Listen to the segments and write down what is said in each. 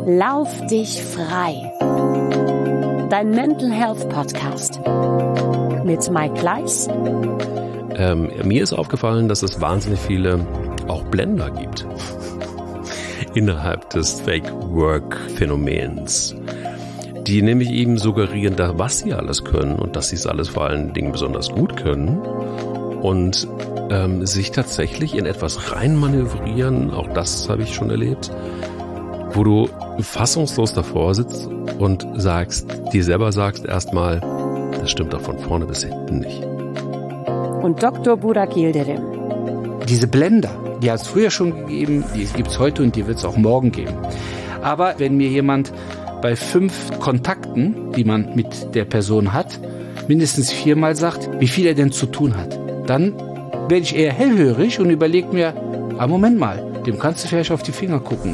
Lauf dich frei. Dein Mental Health Podcast mit Mike Kleiss. Mir ist aufgefallen, dass es wahnsinnig viele auch Blender gibt innerhalb des Fake-Work-Phänomens, die nämlich eben suggerieren, was sie alles können und dass sie es alles vor allen Dingen besonders gut können und sich tatsächlich in etwas reinmanövrieren, auch das habe ich schon erlebt, wo du fassungslos davor sitzt und dir selber sagst erstmal, das stimmt doch von vorne bis hinten nicht. Und Dr. Burak Yildirim. Diese Blender, die hat es früher schon gegeben, die gibt es heute und die wird es auch morgen geben. Aber wenn mir jemand bei 5 Kontakten, die man mit der Person hat, mindestens 4-mal sagt, wie viel er denn zu tun hat, dann werde ich eher hellhörig und überlege mir, Moment mal, dem kannst du vielleicht auf die Finger gucken.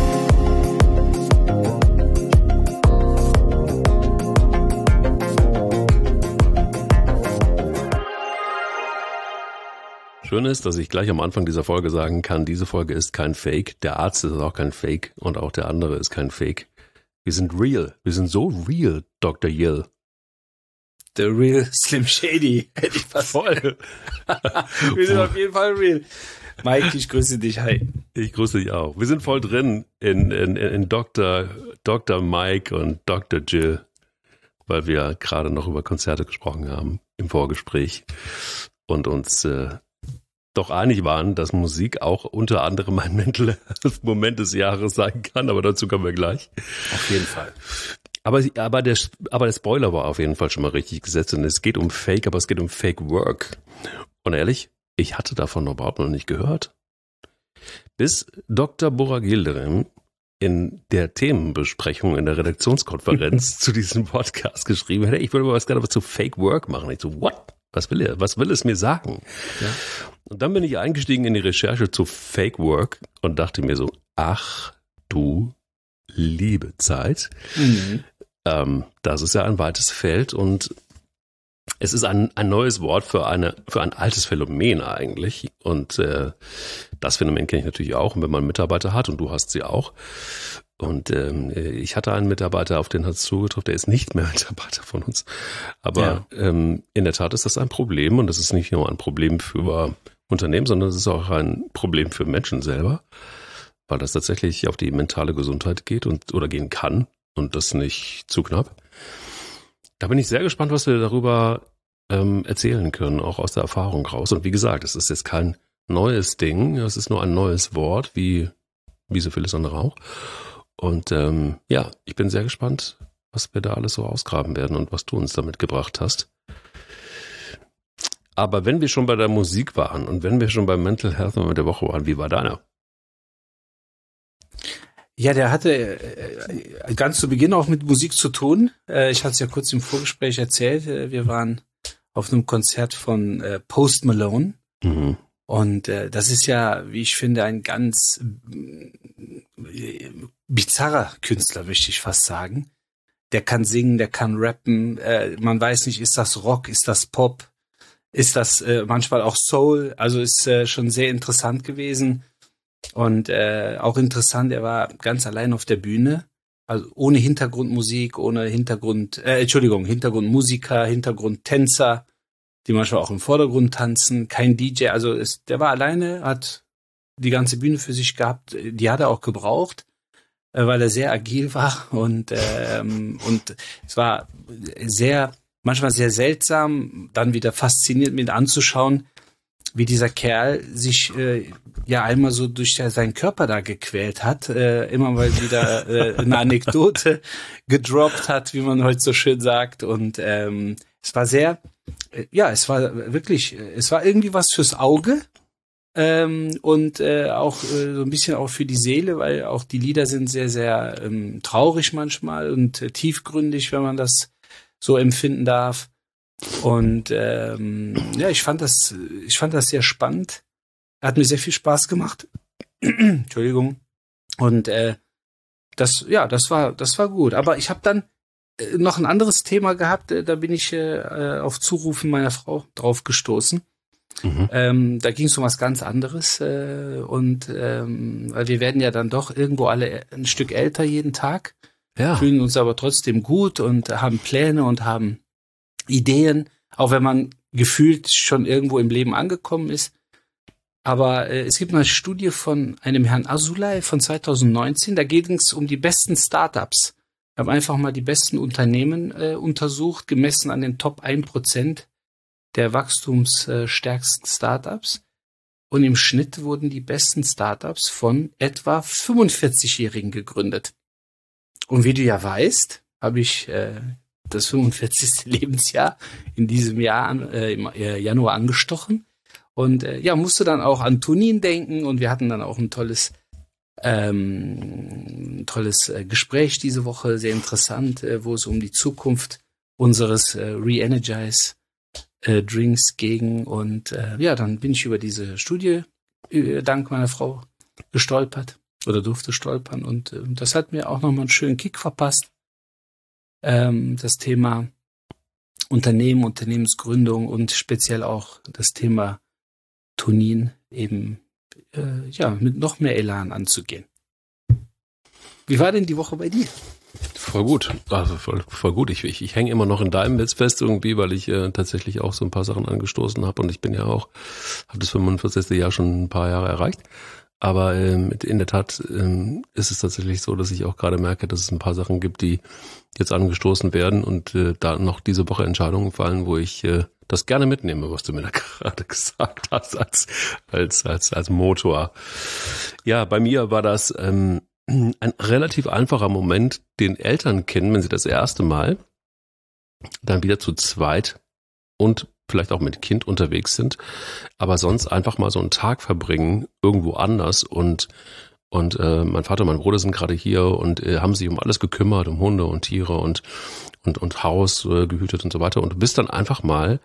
Schön ist, dass ich gleich am Anfang dieser Folge sagen kann, diese Folge ist kein Fake, der Arzt ist auch kein Fake und auch der andere ist kein Fake. Wir sind real, wir sind so real, Dr. Yill. The real Slim Shady, hätte ich fast. Voll. Wir sind auf jeden Fall real. Mike, ich grüße dich, hi. Ich grüße dich auch. Wir sind voll drin in Dr. Mike und Dr. Jill, weil wir gerade noch über Konzerte gesprochen haben im Vorgespräch und uns doch einig waren, dass Musik auch unter anderem ein Mental Health Moment des Jahres sein kann, aber dazu kommen wir gleich. Auf jeden Fall. Aber der Spoiler war auf jeden Fall schon mal richtig gesetzt und es geht um Fake, aber es geht um Fake Work. Und ehrlich, ich hatte davon überhaupt noch nicht gehört. Bis Dr. Burak Yildirim in der Themenbesprechung in der Redaktionskonferenz zu diesem Podcast geschrieben hätte, ich würde mal was zu Fake Work machen. Ich so, what? Was will es mir sagen? Ja. Und dann bin ich eingestiegen in die Recherche zu Fake Work und dachte mir so, ach du liebe Zeit. Mhm. Das ist ja ein weites Feld und es ist ein neues Wort für ein altes Phänomen eigentlich. Und das Phänomen kenne ich natürlich auch. Und wenn man Mitarbeiter hat, und du hast sie auch, und ich hatte einen Mitarbeiter, auf den hat es zugetroffen, der ist nicht mehr Mitarbeiter von uns. Aber ja. In der Tat ist das ein Problem und das ist nicht nur ein Problem für Unternehmen, sondern es ist auch ein Problem für Menschen selber, weil das tatsächlich auf die mentale Gesundheit geht oder gehen kann und das nicht zu knapp. Da bin ich sehr gespannt, was wir darüber erzählen können, auch aus der Erfahrung raus. Und wie gesagt, es ist jetzt kein neues Ding, es ist nur ein neues Wort, wie so vieles andere auch. Und ich bin sehr gespannt, was wir da alles so ausgraben werden und was du uns damit gebracht hast. Aber wenn wir schon bei der Musik waren und wenn wir schon beim Mental Health Moment der Woche waren, wie war deiner? Ja, der hatte ganz zu Beginn auch mit Musik zu tun. Ich hatte es ja kurz im Vorgespräch erzählt. Wir waren auf einem Konzert von Post Malone. Mhm. Und das ist ja, wie ich finde, ein ganz bizarrer Künstler, möchte ich fast sagen. Der kann singen, der kann rappen. Man weiß nicht, ist das Rock, ist das Pop, ist das manchmal auch Soul. Also ist schon sehr interessant gewesen. Und auch interessant, er war ganz allein auf der Bühne. Also ohne Hintergrundmusik, ohne Hintergrundmusiker, Hintergrundtänzer, die manchmal auch im Vordergrund tanzen, kein DJ, also der war alleine, hat die ganze Bühne für sich gehabt, die hat er auch gebraucht, weil er sehr agil war und es war manchmal sehr seltsam, dann wieder faszinierend mit anzuschauen, wie dieser Kerl sich einmal so durch seinen Körper da gequält hat, immer mal wieder eine Anekdote gedroppt hat, wie man heute so schön sagt und es war es war irgendwie was fürs Auge und auch so ein bisschen auch für die Seele, weil auch die Lieder sind sehr, sehr traurig manchmal und tiefgründig, wenn man das so empfinden darf. Und ich fand das sehr spannend. Hat mir sehr viel Spaß gemacht. Entschuldigung. Und das war gut. Aber ich habe dann noch ein anderes Thema gehabt, da bin ich auf Zurufen meiner Frau drauf gestoßen. Da ging es um was ganz anderes weil wir werden ja dann doch irgendwo alle ein Stück älter jeden Tag, fühlen uns aber trotzdem gut und haben Pläne und haben Ideen, auch wenn man gefühlt schon irgendwo im Leben angekommen ist. Aber es gibt eine Studie von einem Herrn Azoulay von 2019, da geht es um die besten Startups. Wir haben einfach mal die besten Unternehmen untersucht, gemessen an den Top 1% der wachstumsstärksten Startups. Und im Schnitt wurden die besten Startups von etwa 45-Jährigen gegründet. Und wie du ja weißt, habe ich das 45. Lebensjahr in diesem Jahr im Januar angestochen. Und musste dann auch an Tunin denken und wir hatten dann auch ein tolles Gespräch diese Woche, sehr interessant, wo es um die Zukunft unseres Re-Energize Drinks ging. Und dann bin ich über diese Studie dank meiner Frau gestolpert oder durfte stolpern. Und das hat mir auch nochmal einen schönen Kick verpasst. Das Thema Unternehmen, Unternehmensgründung und speziell auch das Thema Tunin eben mit noch mehr Elan anzugehen. Wie war denn die Woche bei dir? Voll gut, also voll gut. Ich hänge immer noch in deinem Netz fest irgendwie, weil ich tatsächlich auch so ein paar Sachen angestoßen habe und ich bin ja auch, habe das 45. Jahr schon ein paar Jahre erreicht. Aber in der Tat ist es tatsächlich so, dass ich auch gerade merke, dass es ein paar Sachen gibt, die jetzt angestoßen werden und da noch diese Woche Entscheidungen fallen, wo ich das gerne mitnehme, was du mir da gerade gesagt hast, als Motor. Ja, bei mir war das ein relativ einfacher Moment, den Eltern kennen, wenn sie das erste Mal dann wieder zu zweit und vielleicht auch mit Kind unterwegs sind, aber sonst einfach mal so einen Tag verbringen, irgendwo anders und mein Vater und mein Bruder sind gerade hier und haben sich um alles gekümmert, um Hunde und Tiere und Haus gehütet und so weiter und du bist dann einfach mal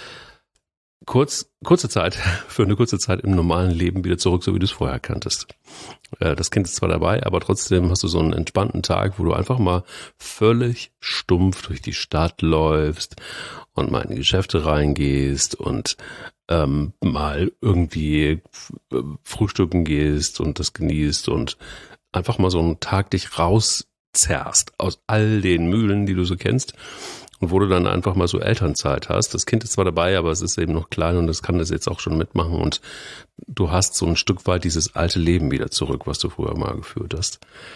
für eine kurze Zeit im normalen Leben wieder zurück, so wie du es vorher kanntest. Das Kind ist zwar dabei, aber trotzdem hast du so einen entspannten Tag, wo du einfach mal völlig stumpf durch die Stadt läufst und mal in die Geschäfte reingehst und mal irgendwie frühstücken gehst und das genießt und einfach mal so einen Tag dich rauszerrst aus all den Mühlen, die du so kennst. Und wo du dann einfach mal so Elternzeit hast. Das Kind ist zwar dabei, aber es ist eben noch klein und es kann das jetzt auch schon mitmachen. Und du hast so ein Stück weit dieses alte Leben wieder zurück, was du früher mal geführt hast.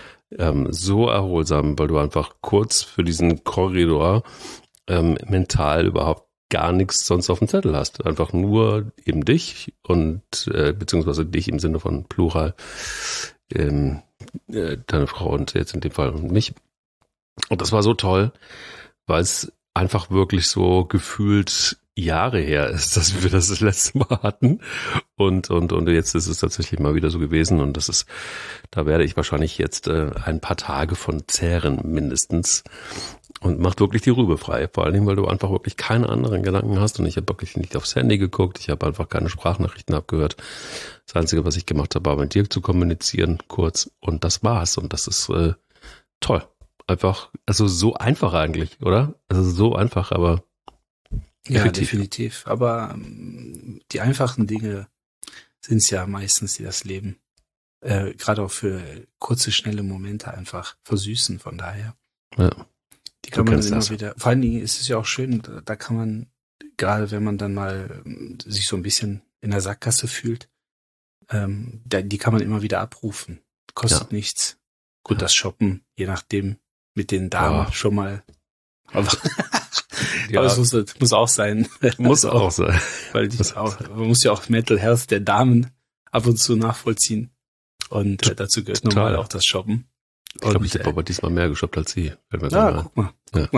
So erholsam, weil du einfach kurz für diesen Korridor mental überhaupt gar nichts sonst auf dem Zettel hast. Einfach nur eben dich und beziehungsweise dich im Sinne von Plural, deine Frau und jetzt in dem Fall mich. Und das war so toll, weil es einfach wirklich so gefühlt Jahre her ist, dass wir das letzte Mal hatten und jetzt ist es tatsächlich mal wieder so gewesen und da werde ich wahrscheinlich jetzt ein paar Tage von zehren mindestens und macht wirklich die Rübe frei, vor allen Dingen, weil du einfach wirklich keine anderen Gedanken hast und ich habe wirklich nicht aufs Handy geguckt, ich habe einfach keine Sprachnachrichten abgehört. Das Einzige, was ich gemacht habe, war mit dir zu kommunizieren kurz und das war's und das ist toll. Einfach, also so einfach eigentlich, oder? Also so einfach, aber ja, definitiv. Aber die einfachen Dinge sind es ja meistens, die das Leben gerade auch für kurze, schnelle Momente einfach versüßen. Von daher, ja, die kann man immer wieder. Vor allen Dingen ist es ja auch schön, da kann man gerade, wenn man dann mal sich so ein bisschen in der Sackgasse fühlt, die kann man immer wieder abrufen. Kostet nichts. Gut, das Shoppen, je nachdem. Mit den Damen schon mal. Aber es muss auch sein. Muss auch sein. Weil man muss ja auch Mental Health der Damen ab und zu nachvollziehen. Und dazu gehört normal auch das Shoppen. Ich glaube, ich habe aber diesmal mehr geshoppt als sie. Guck mal.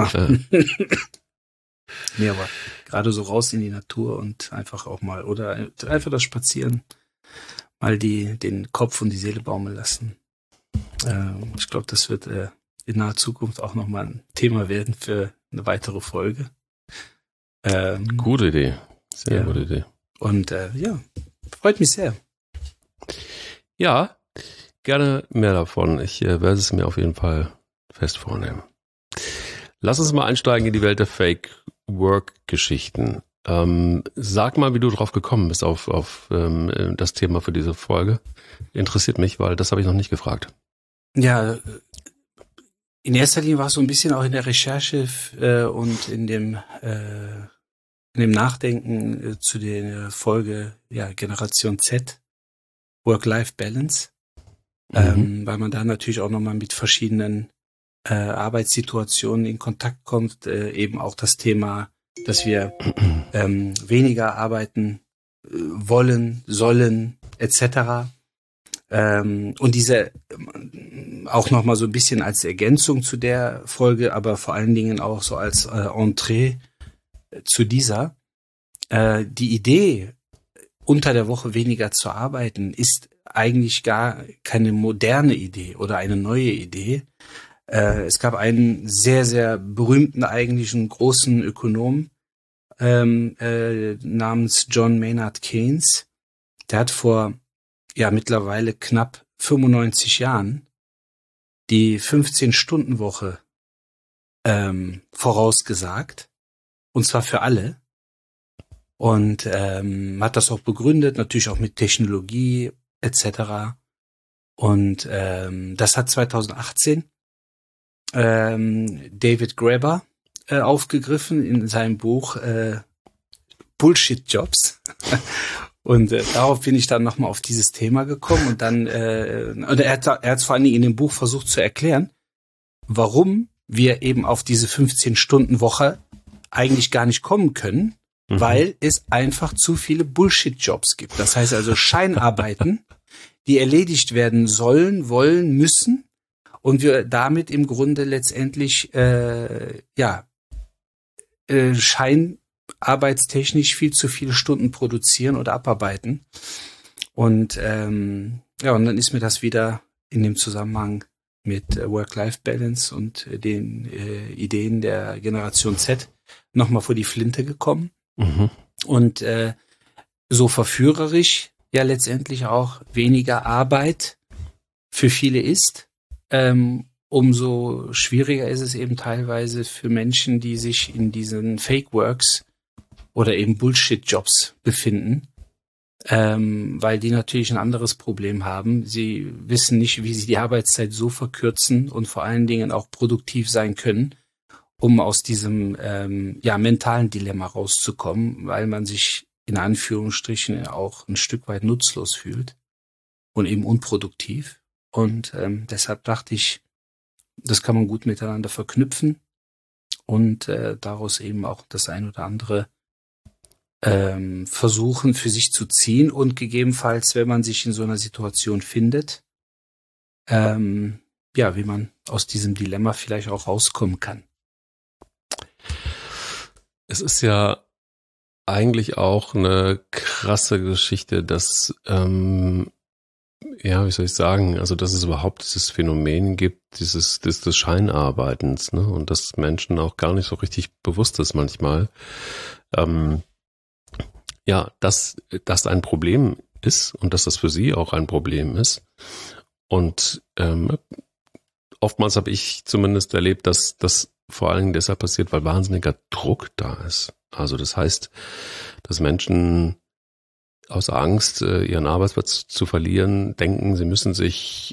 Nee, aber gerade so raus in die Natur und einfach auch mal, oder einfach das Spazieren, mal den Kopf und die Seele baumeln lassen. Ich glaube, das wird in naher Zukunft auch nochmal ein Thema werden für eine weitere Folge. Gute Idee. Sehr gute Idee. Und freut mich sehr. Ja, gerne mehr davon. Ich werde es mir auf jeden Fall fest vornehmen. Lass uns mal einsteigen in die Welt der Fake-Work-Geschichten. Sag mal, wie du drauf gekommen bist auf das Thema für diese Folge. Interessiert mich, weil das habe ich noch nicht gefragt. Ja, in erster Linie war es so ein bisschen auch in der Recherche und in dem Nachdenken zu der Folge Generation Z, Work-Life-Balance, weil man da natürlich auch nochmal mit verschiedenen Arbeitssituationen in Kontakt kommt, eben auch das Thema, dass wir weniger arbeiten wollen, sollen, etc. Und diese auch nochmal so ein bisschen als Ergänzung zu der Folge, aber vor allen Dingen auch so als Entree zu dieser. Die Idee, unter der Woche weniger zu arbeiten, ist eigentlich gar keine moderne Idee oder eine neue Idee. Es gab einen sehr, sehr berühmten, eigentlich einen großen Ökonom namens John Maynard Keynes. Der hat vor mittlerweile knapp 95 Jahren die 15-Stunden-Woche vorausgesagt. Und zwar für alle. Und hat das auch begründet, natürlich auch mit Technologie etc. Und das hat 2018 David Graeber aufgegriffen in seinem Buch Bullshit-Jobs. Und darauf bin ich dann nochmal auf dieses Thema gekommen. Und dann, er hat vor allen Dingen in dem Buch versucht zu erklären, warum wir eben auf diese 15-Stunden-Woche eigentlich gar nicht kommen können, weil es einfach zu viele Bullshit-Jobs gibt. Das heißt also Scheinarbeiten, die erledigt werden sollen, wollen, müssen. Und wir damit im Grunde letztendlich scheinarbeitstechnisch viel zu viele Stunden produzieren oder abarbeiten. Und und dann ist mir das wieder in dem Zusammenhang mit Work-Life-Balance und den Ideen der Generation Z nochmal vor die Flinte gekommen. Und so verführerisch letztendlich auch weniger Arbeit für viele ist, umso schwieriger ist es eben teilweise für Menschen, die sich in diesen Fake-Works oder eben Bullshit-Jobs befinden, weil die natürlich ein anderes Problem haben. Sie wissen nicht, wie sie die Arbeitszeit so verkürzen und vor allen Dingen auch produktiv sein können, um aus diesem mentalen Dilemma rauszukommen, weil man sich in Anführungsstrichen auch ein Stück weit nutzlos fühlt und eben unproduktiv. Und deshalb dachte ich, das kann man gut miteinander verknüpfen und daraus eben auch das ein oder andere versuchen für sich zu ziehen und gegebenenfalls, wenn man sich in so einer Situation findet, wie man aus diesem Dilemma vielleicht auch rauskommen kann. Es ist ja eigentlich auch eine krasse Geschichte, dass wie soll ich sagen, also dass es überhaupt dieses Phänomen gibt, des Scheinarbeitens, ne? Und dass Menschen auch gar nicht so richtig bewusst ist manchmal, dass das ein Problem ist und dass das für sie auch ein Problem ist. Und oftmals habe ich zumindest erlebt, dass das vor allen Dingen deshalb passiert, weil wahnsinniger Druck da ist. Also das heißt, dass Menschen aus Angst, ihren Arbeitsplatz zu verlieren, denken, sie müssen sich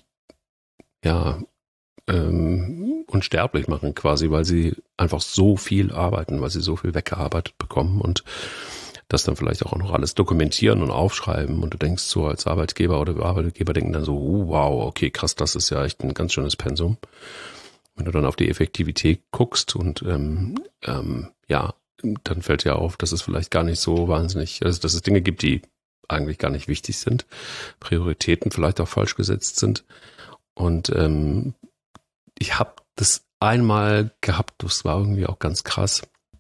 unsterblich machen quasi, weil sie einfach so viel arbeiten, weil sie so viel weggearbeitet bekommen und das dann vielleicht auch noch alles dokumentieren und aufschreiben. Und du denkst so als Arbeitgeber oder Arbeitgeber denken dann so, wow, okay, krass, das ist ja echt ein ganz schönes Pensum. Wenn du dann auf die Effektivität guckst und dann fällt ja auf, dass es vielleicht gar nicht so wahnsinnig, also dass es Dinge gibt, die eigentlich gar nicht wichtig sind, Prioritäten vielleicht auch falsch gesetzt sind. Und ich habe das einmal gehabt, das war irgendwie auch ganz krass,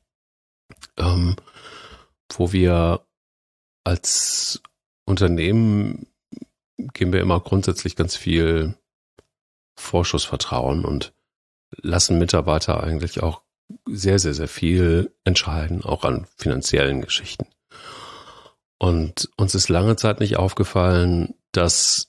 wo wir als Unternehmen geben wir immer grundsätzlich ganz viel Vorschussvertrauen und lassen Mitarbeiter eigentlich auch sehr, sehr, sehr viel entscheiden, auch an finanziellen Geschichten. Und uns ist lange Zeit nicht aufgefallen, dass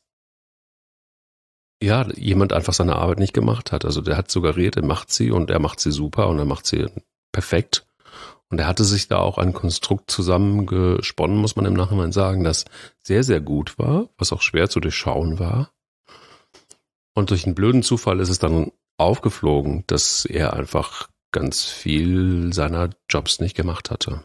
jemand einfach seine Arbeit nicht gemacht hat. Also der hat suggeriert, er macht sie und er macht sie super und er macht sie perfekt. Und er hatte sich da auch ein Konstrukt zusammengesponnen, muss man im Nachhinein sagen, das sehr, sehr gut war, was auch schwer zu durchschauen war. Und durch einen blöden Zufall ist es dann aufgeflogen, dass er einfach ganz viel seiner Jobs nicht gemacht hatte.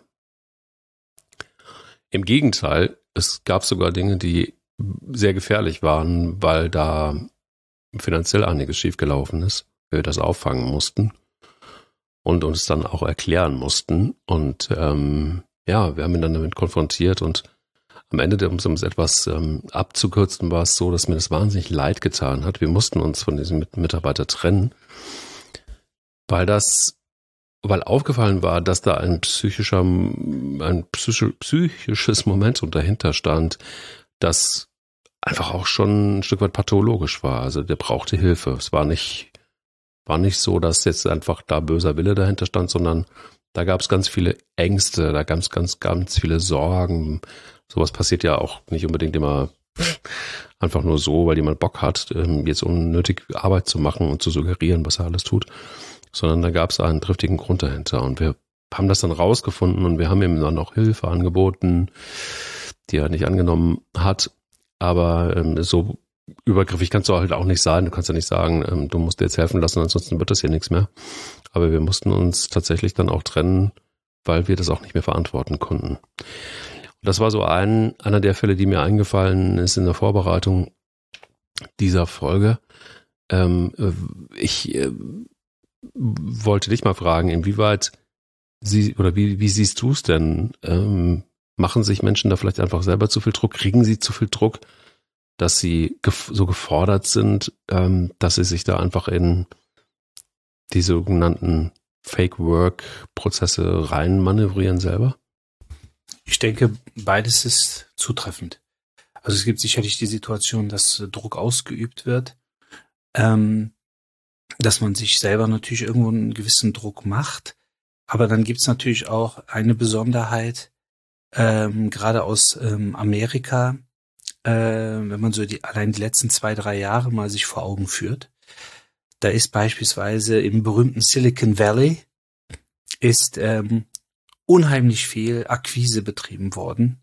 Im Gegenteil, es gab sogar Dinge, die sehr gefährlich waren, weil da finanziell einiges schiefgelaufen ist, wir das auffangen mussten und uns dann auch erklären mussten. Und wir haben ihn dann damit konfrontiert und am Ende, um es etwas abzukürzen, war es so, dass mir das wahnsinnig leid getan hat. Wir mussten uns von diesem Mitarbeiter trennen, weil aufgefallen war, dass da ein psychisches Momentum dahinter stand, das einfach auch schon ein Stück weit pathologisch war. Also der brauchte Hilfe. Es war nicht so, dass jetzt einfach da böser Wille dahinter stand, sondern da gab es ganz viele Ängste, da gab es ganz viele Sorgen. Sowas passiert ja auch nicht unbedingt immer einfach nur so, weil jemand Bock hat, jetzt unnötig Arbeit zu machen und zu suggerieren, was er alles tut, sondern da gab es einen triftigen Grund dahinter. Und wir haben das dann rausgefunden und wir haben ihm dann auch Hilfe angeboten, die er nicht angenommen hat. Aber so übergriffig kannst du halt auch nicht sein. Du kannst ja nicht sagen, du musst dir jetzt helfen lassen, ansonsten wird das hier nichts mehr. Aber wir mussten uns tatsächlich dann auch trennen, weil wir das auch nicht mehr verantworten konnten. Und das war so einer der Fälle, die mir eingefallen ist in der Vorbereitung dieser Folge. Ich wollte dich mal fragen, inwieweit wie siehst du es denn? Machen sich Menschen da vielleicht einfach selber zu viel Druck? Kriegen sie zu viel Druck, dass sie so gefordert sind, dass sie sich da einfach in die sogenannten Fake-Work-Prozesse reinmanövrieren selber? Ich denke, beides ist zutreffend. Also es gibt sicherlich die Situation, dass Druck ausgeübt wird, dass man sich selber natürlich irgendwo einen gewissen Druck macht. Aber dann gibt es natürlich auch eine Besonderheit, gerade aus Amerika, wenn man so allein die letzten 2-3 Jahre mal sich vor Augen führt. Da ist beispielsweise im berühmten Silicon Valley ist unheimlich viel Akquise betrieben worden,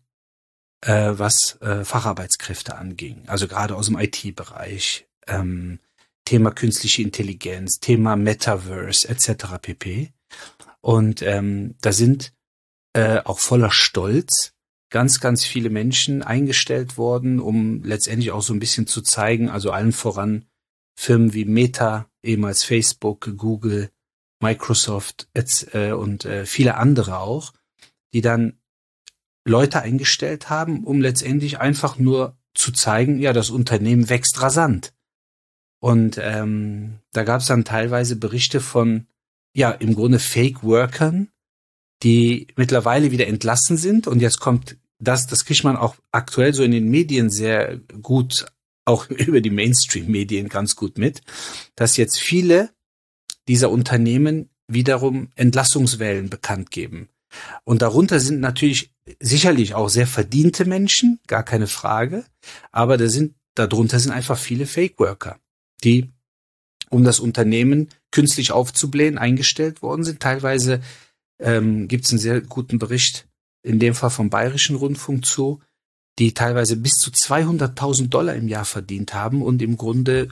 was Facharbeitskräfte anging. Also gerade aus dem IT-Bereich, Thema künstliche Intelligenz, Thema Metaverse etc. pp. Und da sind auch voller Stolz ganz, ganz viele Menschen eingestellt worden, um letztendlich auch so ein bisschen zu zeigen, also allen voran Firmen wie Meta, ehemals Facebook, Google, Microsoft und viele andere auch, die dann Leute eingestellt haben, um letztendlich einfach nur zu zeigen, ja, das Unternehmen wächst rasant. Und da gab es dann teilweise Berichte von, ja, im Grunde Fake-Workern, die mittlerweile wieder entlassen sind. Und jetzt kommt das kriegt man auch aktuell so in den Medien sehr gut, auch über die Mainstream-Medien ganz gut mit, dass jetzt viele dieser Unternehmen wiederum Entlassungswellen bekannt geben. Und darunter sind natürlich sicherlich auch sehr verdiente Menschen, gar keine Frage, aber darunter sind einfach viele Fake-Worker, die, um das Unternehmen künstlich aufzublähen, eingestellt worden sind. Teilweise gibt es einen sehr guten Bericht, in dem Fall vom Bayerischen Rundfunk die teilweise bis zu $200.000 im Jahr verdient haben und im Grunde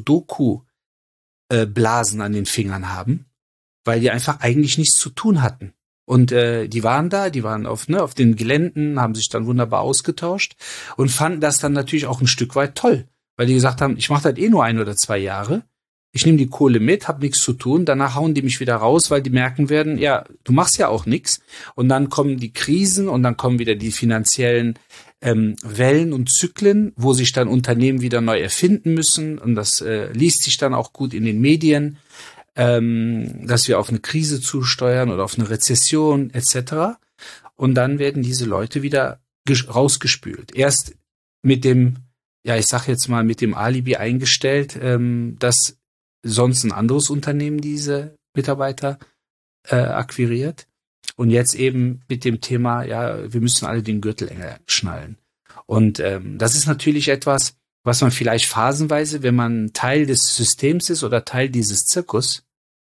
Sudoku-Blasen an den Fingern haben, weil die einfach eigentlich nichts zu tun hatten. Und die waren auf den Geländen, haben sich dann wunderbar ausgetauscht und fanden das dann natürlich auch ein Stück weit toll, weil die gesagt haben, ich mache das nur 1 oder 2 Jahre, ich nehme die Kohle mit, habe nichts zu tun, danach hauen die mich wieder raus, weil die merken werden, ja, du machst ja auch nichts. Und dann kommen die Krisen und dann kommen wieder die finanziellen Wellen und Zyklen, wo sich dann Unternehmen wieder neu erfinden müssen. Und das liest sich dann auch gut in den Medien, dass wir auf eine Krise zusteuern oder auf eine Rezession etc. Und dann werden diese Leute wieder rausgespült. Erst mit dem, ja, ich sag jetzt mal, mit dem Alibi eingestellt, dass sonst ein anderes Unternehmen diese Mitarbeiter akquiriert. Und jetzt eben mit dem Thema, ja, wir müssen alle den Gürtel enger schnallen. Und das ist natürlich etwas, was man vielleicht phasenweise, wenn man Teil des Systems ist oder Teil dieses Zirkus,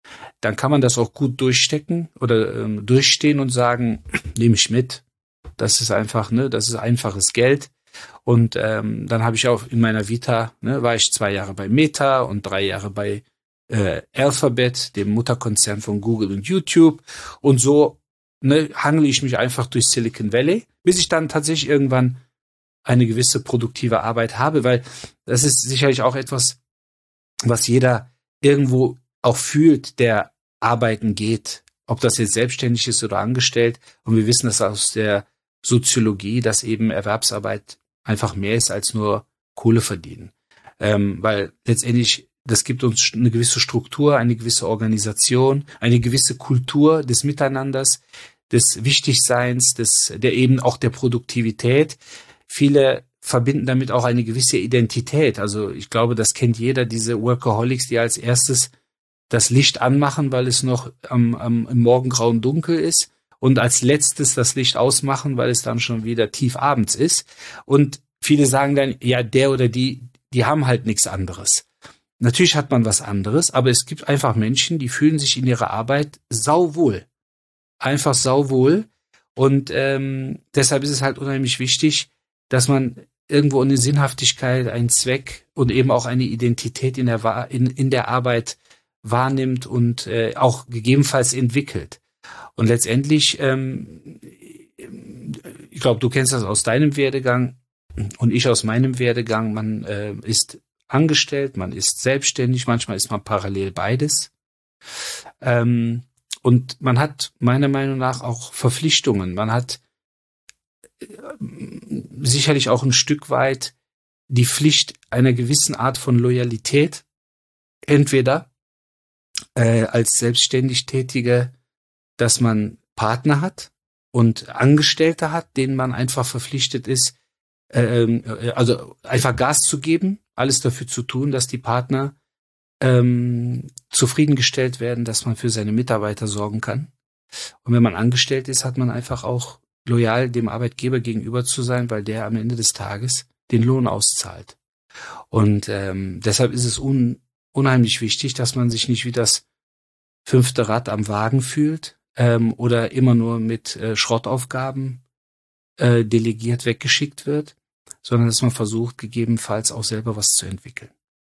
dann kann man das auch gut durchstecken oder durchstehen und sagen, nehme ich mit. Das ist einfach, das ist einfaches Geld. Und dann habe ich auch in meiner Vita, war ich 2 Jahre bei Meta und 3 Jahre bei Alphabet, dem Mutterkonzern von Google und YouTube. Und so hangle ich mich einfach durch Silicon Valley, bis ich dann tatsächlich irgendwann eine gewisse produktive Arbeit habe, weil das ist sicherlich auch etwas, was jeder irgendwo auch fühlt, der arbeiten geht, ob das jetzt selbstständig ist oder angestellt. Und wir wissen das aus der Soziologie, dass eben Erwerbsarbeit einfach mehr ist als nur Kohle verdienen. Weil letztendlich, das gibt uns eine gewisse Struktur, eine gewisse Organisation, eine gewisse Kultur des Miteinanders, des Wichtigseins, der eben auch der Produktivität. Viele verbinden damit auch eine gewisse Identität. Also ich glaube, das kennt jeder, diese Workaholics, die als erstes das Licht anmachen, weil es noch im Morgengrauen dunkel ist, und als letztes das Licht ausmachen, weil es dann schon wieder tief abends ist. Und viele sagen dann, ja, der oder die haben halt nichts anderes. Natürlich hat man was anderes, aber es gibt einfach Menschen, die fühlen sich in ihrer Arbeit sauwohl. Einfach sauwohl. Und deshalb ist es halt unheimlich wichtig, dass man irgendwo eine Sinnhaftigkeit, einen Zweck und eben auch eine Identität in der Arbeit wahrnimmt und auch gegebenenfalls entwickelt. Und letztendlich, ich glaube, du kennst das aus deinem Werdegang und ich aus meinem Werdegang, man ist angestellt, man ist selbstständig, manchmal ist man parallel beides. Und man hat meiner Meinung nach auch Verpflichtungen. Man hat sicherlich auch ein Stück weit die Pflicht einer gewissen Art von Loyalität, entweder als selbstständig Tätige, dass man Partner hat und Angestellte hat, denen man einfach verpflichtet ist, also einfach Gas zu geben, alles dafür zu tun, dass die Partner zufriedengestellt werden, dass man für seine Mitarbeiter sorgen kann. Und wenn man angestellt ist, hat man einfach auch loyal dem Arbeitgeber gegenüber zu sein, weil der am Ende des Tages den Lohn auszahlt. Und deshalb ist es unheimlich wichtig, dass man sich nicht wie das 5. Rad am Wagen fühlt oder immer nur mit Schrottaufgaben delegiert weggeschickt wird, sondern dass man versucht, gegebenenfalls auch selber was zu entwickeln.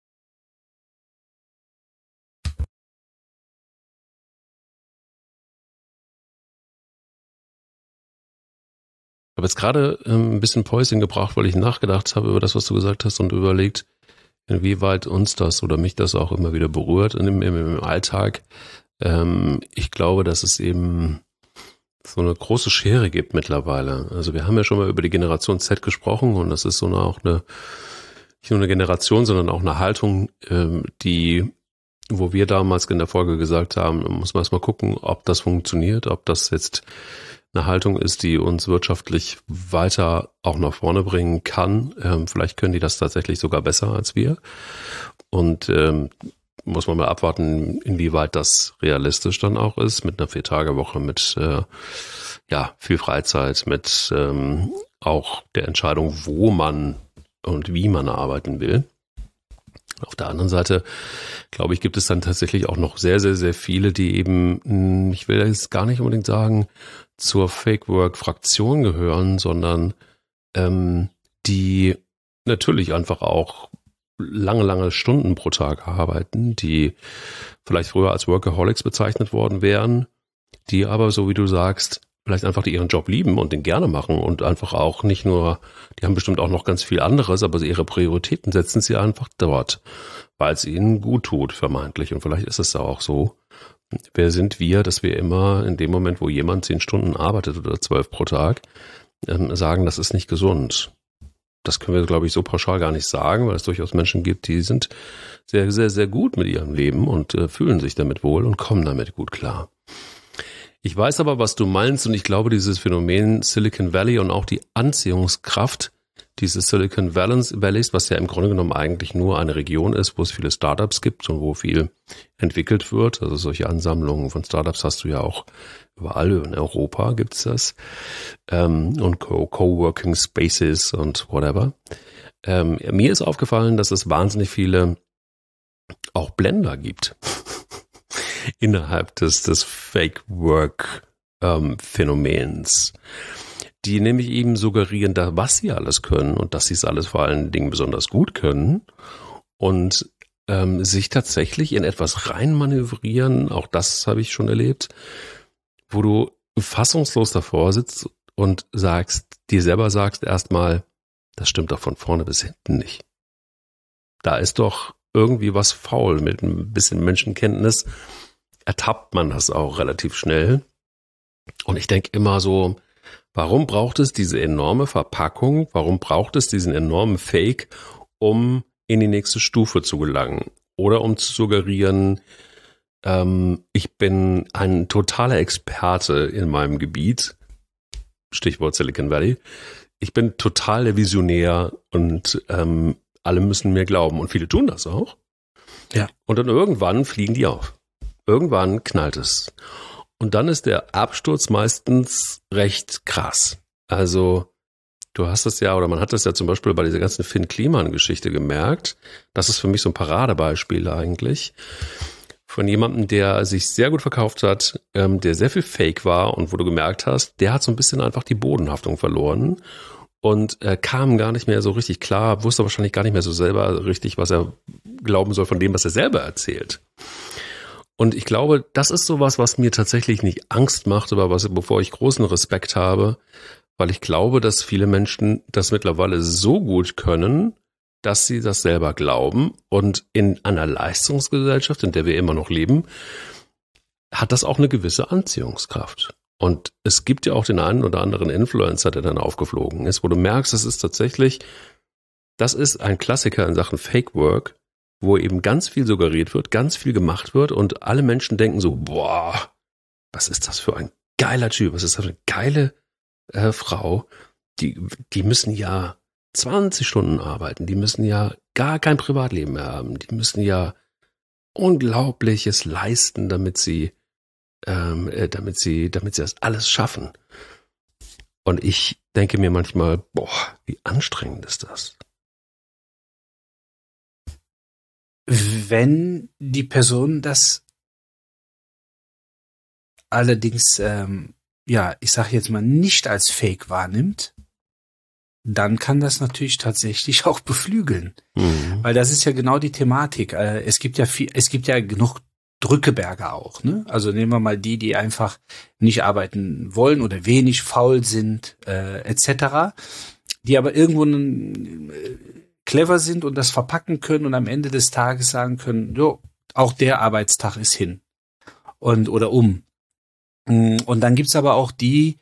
Ich habe jetzt gerade ein bisschen Päuschen gebraucht, weil ich nachgedacht habe über das, was du gesagt hast und überlegt, inwieweit uns das oder mich das auch immer wieder berührt im Alltag. Ich glaube, dass es eben so eine große Schere gibt mittlerweile. Also wir haben ja schon mal über die Generation Z gesprochen und das ist auch nicht nur eine Generation, sondern auch eine Haltung, wo wir damals in der Folge gesagt haben, muss man erst mal gucken, ob das funktioniert, ob das jetzt eine Haltung ist, die uns wirtschaftlich weiter auch nach vorne bringen kann. Vielleicht können die das tatsächlich sogar besser als wir. Und muss man mal abwarten, inwieweit das realistisch dann auch ist, mit einer 4-Tage-Woche, mit viel Freizeit, mit auch der Entscheidung, wo man und wie man arbeiten will. Auf der anderen Seite, glaube ich, gibt es dann tatsächlich auch noch sehr, sehr, sehr viele, die eben, ich will jetzt gar nicht unbedingt sagen, zur Fake-Work-Fraktion gehören, sondern die natürlich einfach auch lange Stunden pro Tag arbeiten, die vielleicht früher als Workaholics bezeichnet worden wären, die aber, so wie du sagst, vielleicht einfach ihren Job lieben und den gerne machen und einfach auch nicht nur, die haben bestimmt auch noch ganz viel anderes, aber ihre Prioritäten setzen sie einfach dort, weil es ihnen gut tut, vermeintlich. Und vielleicht ist es da auch so. Wer sind wir, dass wir immer in dem Moment, wo jemand 10 Stunden arbeitet oder 12 pro Tag, sagen, das ist nicht gesund. Das können wir, glaube ich, so pauschal gar nicht sagen, weil es durchaus Menschen gibt, die sind sehr, sehr, sehr gut mit ihrem Leben und fühlen sich damit wohl und kommen damit gut klar. Ich weiß aber, was du meinst und ich glaube, dieses Phänomen Silicon Valley und auch die Anziehungskraft dieses Silicon Valleys, was ja im Grunde genommen eigentlich nur eine Region ist, wo es viele Startups gibt und wo viel entwickelt wird. Also solche Ansammlungen von Startups hast du ja auch überall in Europa gibt's das. Und Coworking Spaces und whatever. Mir ist aufgefallen, dass es wahnsinnig viele auch Blender gibt. innerhalb des Fake-Work-Phänomens, die nämlich eben suggerieren, was sie alles können und dass sie es alles vor allen Dingen besonders gut können und sich tatsächlich in etwas reinmanövrieren, auch das habe ich schon erlebt, wo du fassungslos davor sitzt und dir selber sagst erstmal, das stimmt doch von vorne bis hinten nicht. Da ist doch irgendwie was faul. Mit ein bisschen Menschenkenntnis ertappt man das auch relativ schnell. Und ich denke immer so, warum braucht es diese enorme Verpackung? Warum braucht es diesen enormen Fake, um in die nächste Stufe zu gelangen? Oder um zu suggerieren, ich bin ein totaler Experte in meinem Gebiet. Stichwort Silicon Valley. Ich bin total der Visionär und alle müssen mir glauben. Und viele tun das auch. Ja. Und dann irgendwann fliegen die auf. Irgendwann knallt es. Und dann ist der Absturz meistens recht krass. Also du hast es ja, oder man hat das ja zum Beispiel bei dieser ganzen Finn Kliman-Geschichte gemerkt. Das ist für mich so ein Paradebeispiel eigentlich. Von jemandem, der sich sehr gut verkauft hat, der sehr viel Fake war und wo du gemerkt hast, der hat so ein bisschen einfach die Bodenhaftung verloren und kam gar nicht mehr so richtig klar, wusste wahrscheinlich gar nicht mehr so selber richtig, was er glauben soll von dem, was er selber erzählt. Und ich glaube, das ist sowas, was mir tatsächlich nicht Angst macht, aber bevor ich großen Respekt habe, weil ich glaube, dass viele Menschen das mittlerweile so gut können, dass sie das selber glauben. Und in einer Leistungsgesellschaft, in der wir immer noch leben, hat das auch eine gewisse Anziehungskraft. Und es gibt ja auch den einen oder anderen Influencer, der dann aufgeflogen ist, wo du merkst, das ist ein Klassiker in Sachen Fake Work, wo eben ganz viel suggeriert wird, ganz viel gemacht wird und alle Menschen denken so, boah, was ist das für ein geiler Typ, was ist das für eine geile Frau, die müssen ja 20 Stunden arbeiten, die müssen ja gar kein Privatleben mehr haben, die müssen ja Unglaubliches leisten, damit sie das alles schaffen. Und ich denke mir manchmal, boah, wie anstrengend ist das? Wenn die Person das allerdings, ich sage jetzt mal, nicht als Fake wahrnimmt, dann kann das natürlich tatsächlich auch beflügeln. Mhm. Weil das ist ja genau die Thematik. Es gibt ja genug Drückeberger auch, ne? Also nehmen wir mal die einfach nicht arbeiten wollen oder wenig faul sind, etc., die aber irgendwo clever sind und das verpacken können und am Ende des Tages sagen können, jo, auch der Arbeitstag ist hin oder um. Und dann gibt's aber auch die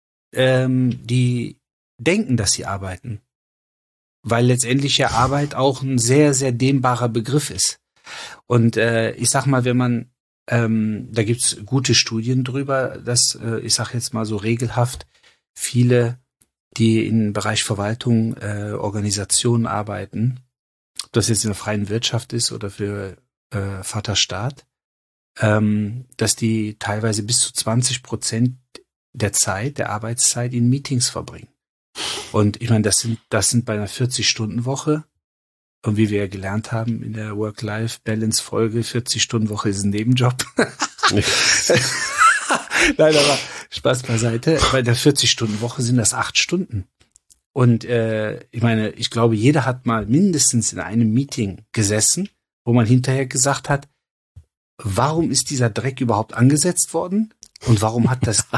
denken, dass sie arbeiten, weil letztendlich ja Arbeit auch ein sehr, sehr dehnbarer Begriff ist. Und ich sag mal, wenn man, da gibt's gute Studien drüber, dass, ich sag jetzt mal so regelhaft, viele, die im Bereich Verwaltung, Organisationen arbeiten, ob das jetzt in der freien Wirtschaft ist oder für Vaterstaat, dass die teilweise bis zu 20% der Arbeitszeit in Meetings verbringen. Und ich meine, das sind bei einer 40-Stunden-Woche, und wie wir ja gelernt haben in der Work-Life-Balance-Folge, 40-Stunden-Woche ist ein Nebenjob. Nein, aber Spaß beiseite. Bei der 40-Stunden-Woche sind das 8 Stunden. Und ich meine, ich glaube, jeder hat mal mindestens in einem Meeting gesessen, wo man hinterher gesagt hat, warum ist dieser Dreck überhaupt angesetzt worden? Und warum hat das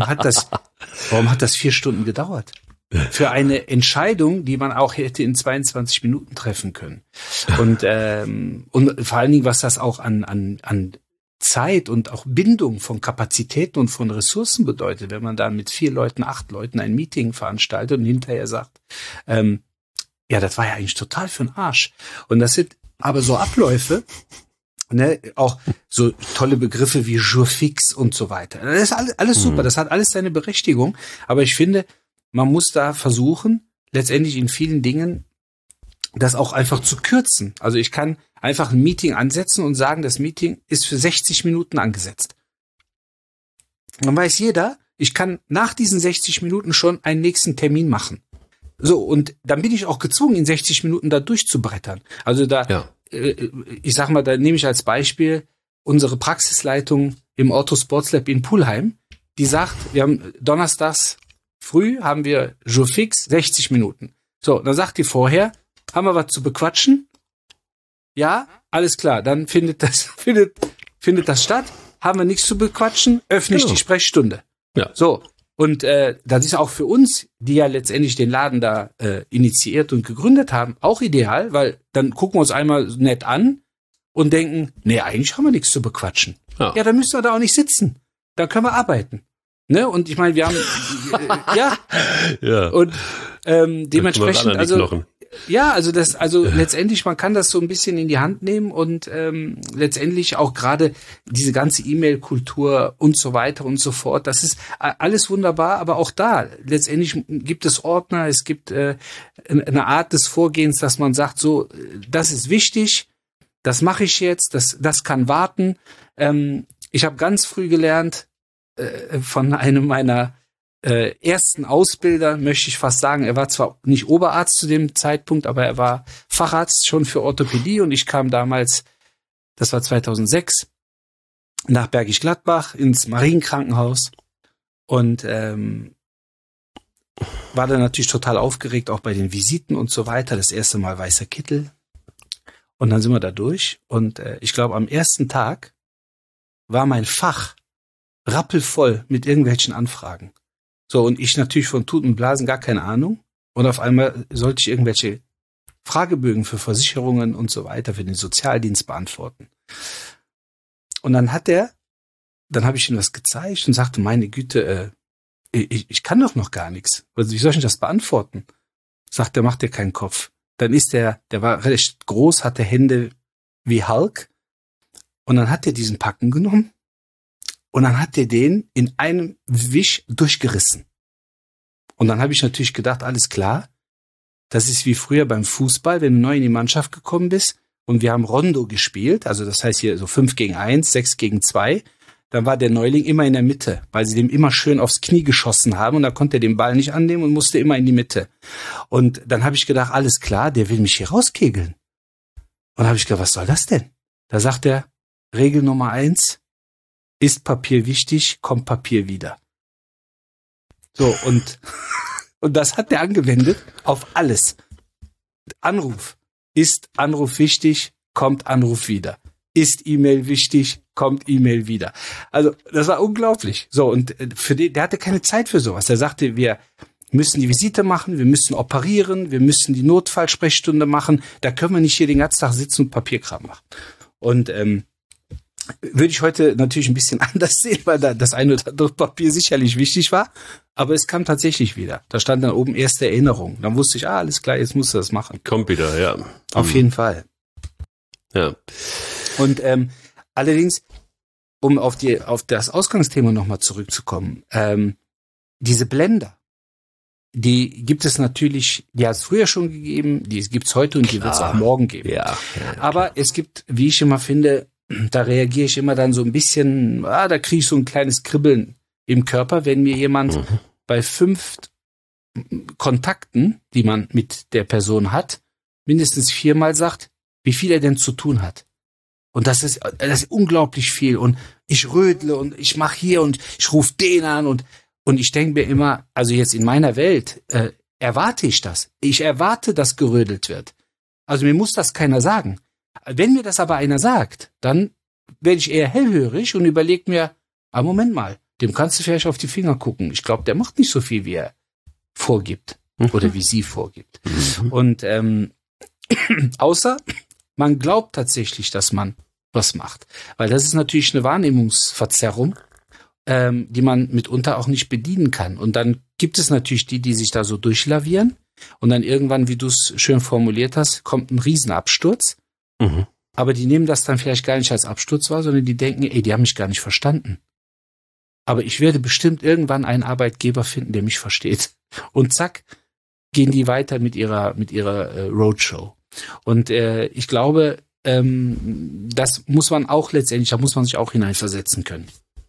4 Stunden gedauert? Für eine Entscheidung, die man auch hätte in 22 Minuten treffen können. Und vor allen Dingen, was das auch an Zeit und auch Bindung von Kapazitäten und von Ressourcen bedeutet, wenn man da mit 4 Leuten, 8 Leuten ein Meeting veranstaltet und hinterher sagt, das war ja eigentlich total für den Arsch. Und das sind aber so Abläufe, ne, auch so tolle Begriffe wie Jour fix und so weiter. Das ist alles super, das hat alles seine Berechtigung, aber ich finde, man muss da versuchen, letztendlich in vielen Dingen das auch einfach zu kürzen. Also ich kann einfach ein Meeting ansetzen und sagen, das Meeting ist für 60 Minuten angesetzt. Dann weiß jeder, ich kann nach diesen 60 Minuten schon einen nächsten Termin machen. So, und dann bin ich auch gezwungen, in 60 Minuten da durchzubrettern. Also ich sag mal, da nehme ich als Beispiel, unsere Praxisleitung im Ortho Sports Lab in Pulheim, die sagt, wir haben donnerstags früh haben wir Jour fix 60 Minuten. So, dann sagt die vorher, haben wir was zu bequatschen? Ja, alles klar, dann findet das statt. Haben wir nichts zu bequatschen, öffne ich die Sprechstunde. Ja. So, und das ist auch für uns, die ja letztendlich den Laden da initiiert und gegründet haben, auch ideal, weil dann gucken wir uns einmal nett an und denken, nee, eigentlich haben wir nichts zu bequatschen. Ja, dann müssen wir da auch nicht sitzen. Da können wir arbeiten. Ne? Und ich meine, wir haben ja. Und dementsprechend, also ja, also letztendlich, man kann das so ein bisschen in die Hand nehmen und letztendlich auch gerade diese ganze E-Mail-Kultur und so weiter und so fort, das ist alles wunderbar, aber auch da, letztendlich gibt es Ordner, es gibt eine Art des Vorgehens, dass man sagt, so, das ist wichtig, das mache ich jetzt, das kann warten. Ich habe ganz früh gelernt, von einem meiner ersten Ausbilder, möchte ich fast sagen, er war zwar nicht Oberarzt zu dem Zeitpunkt, aber er war Facharzt schon für Orthopädie und ich kam damals, das war 2006, nach Bergisch Gladbach ins Marienkrankenhaus und war dann natürlich total aufgeregt, auch bei den Visiten und so weiter, das erste Mal weißer Kittel und dann sind wir da durch und ich glaube am ersten Tag war mein Fach rappelvoll mit irgendwelchen Anfragen. So, und ich natürlich von Tuten und Blasen gar keine Ahnung. Und auf einmal sollte ich irgendwelche Fragebögen für Versicherungen und so weiter für den Sozialdienst beantworten. Und dann habe ich ihm das gezeigt und sagte, meine Güte, ich kann doch noch gar nichts. Also wie soll ich denn das beantworten? Sagt er, macht dir keinen Kopf. Dann ist der war recht groß, hatte Hände wie Hulk. Und dann hat er diesen Packen genommen. Und dann hat er den in einem Wisch durchgerissen. Und dann habe ich natürlich gedacht, alles klar, das ist wie früher beim Fußball, wenn du neu in die Mannschaft gekommen bist und wir haben Rondo gespielt, also das heißt hier so 5 gegen 1, 6 gegen 2, dann war der Neuling immer in der Mitte, weil sie dem immer schön aufs Knie geschossen haben und da konnte er den Ball nicht annehmen und musste immer in die Mitte. Und dann habe ich gedacht, alles klar, der will mich hier rauskegeln. Und dann habe ich gedacht, was soll das denn? Da sagt er, Regel Nummer 1, ist Papier wichtig, kommt Papier wieder. So, und das hat der angewendet auf alles. Anruf. Ist Anruf wichtig, kommt Anruf wieder. Ist E-Mail wichtig, kommt E-Mail wieder. Also, das war unglaublich. So, und der hatte keine Zeit für sowas. Der sagte, wir müssen die Visite machen, wir müssen operieren, wir müssen die Notfallsprechstunde machen. Da können wir nicht hier den ganzen Tag sitzen und Papierkram machen. Und würde ich heute natürlich ein bisschen anders sehen, weil da das eine oder andere Papier sicherlich wichtig war. Aber es kam tatsächlich wieder. Da stand dann oben erste Erinnerung. Dann wusste ich, alles klar, jetzt musst du das machen. Kommt wieder, ja. Auf jeden Fall. Ja. Und allerdings, um auf das Ausgangsthema nochmal zurückzukommen, diese Blender, die gibt es natürlich, die hat es früher schon gegeben, die gibt es heute und die wird es auch morgen geben. Ja. Aber es gibt, wie ich immer finde, da reagiere ich immer dann so ein bisschen, da kriege ich so ein kleines Kribbeln im Körper, wenn mir jemand bei 5 Kontakten, die man mit der Person hat, mindestens 4-mal sagt, wie viel er denn zu tun hat. Und das ist unglaublich viel. Und ich rödle und ich mache hier und ich rufe den an und ich denke mir immer, also jetzt in meiner Welt erwarte ich das. Ich erwarte, dass gerödelt wird. Also mir muss das keiner sagen. Wenn mir das aber einer sagt, dann werde ich eher hellhörig und überlege mir, Moment mal, dem kannst du vielleicht auf die Finger gucken. Ich glaube, der macht nicht so viel, wie er vorgibt oder wie sie vorgibt. Und außer man glaubt tatsächlich, dass man was macht. Weil das ist natürlich eine Wahrnehmungsverzerrung, die man mitunter auch nicht bedienen kann. Und dann gibt es natürlich die sich da so durchlavieren und dann irgendwann, wie du es schön formuliert hast, kommt ein Riesenabsturz. Aber die nehmen das dann vielleicht gar nicht als Absturz wahr, sondern die denken, die haben mich gar nicht verstanden. Aber ich werde bestimmt irgendwann einen Arbeitgeber finden, der mich versteht. Und zack, gehen die weiter mit ihrer Roadshow. Und ich glaube, das muss man auch letztendlich, da muss man sich auch hineinversetzen können.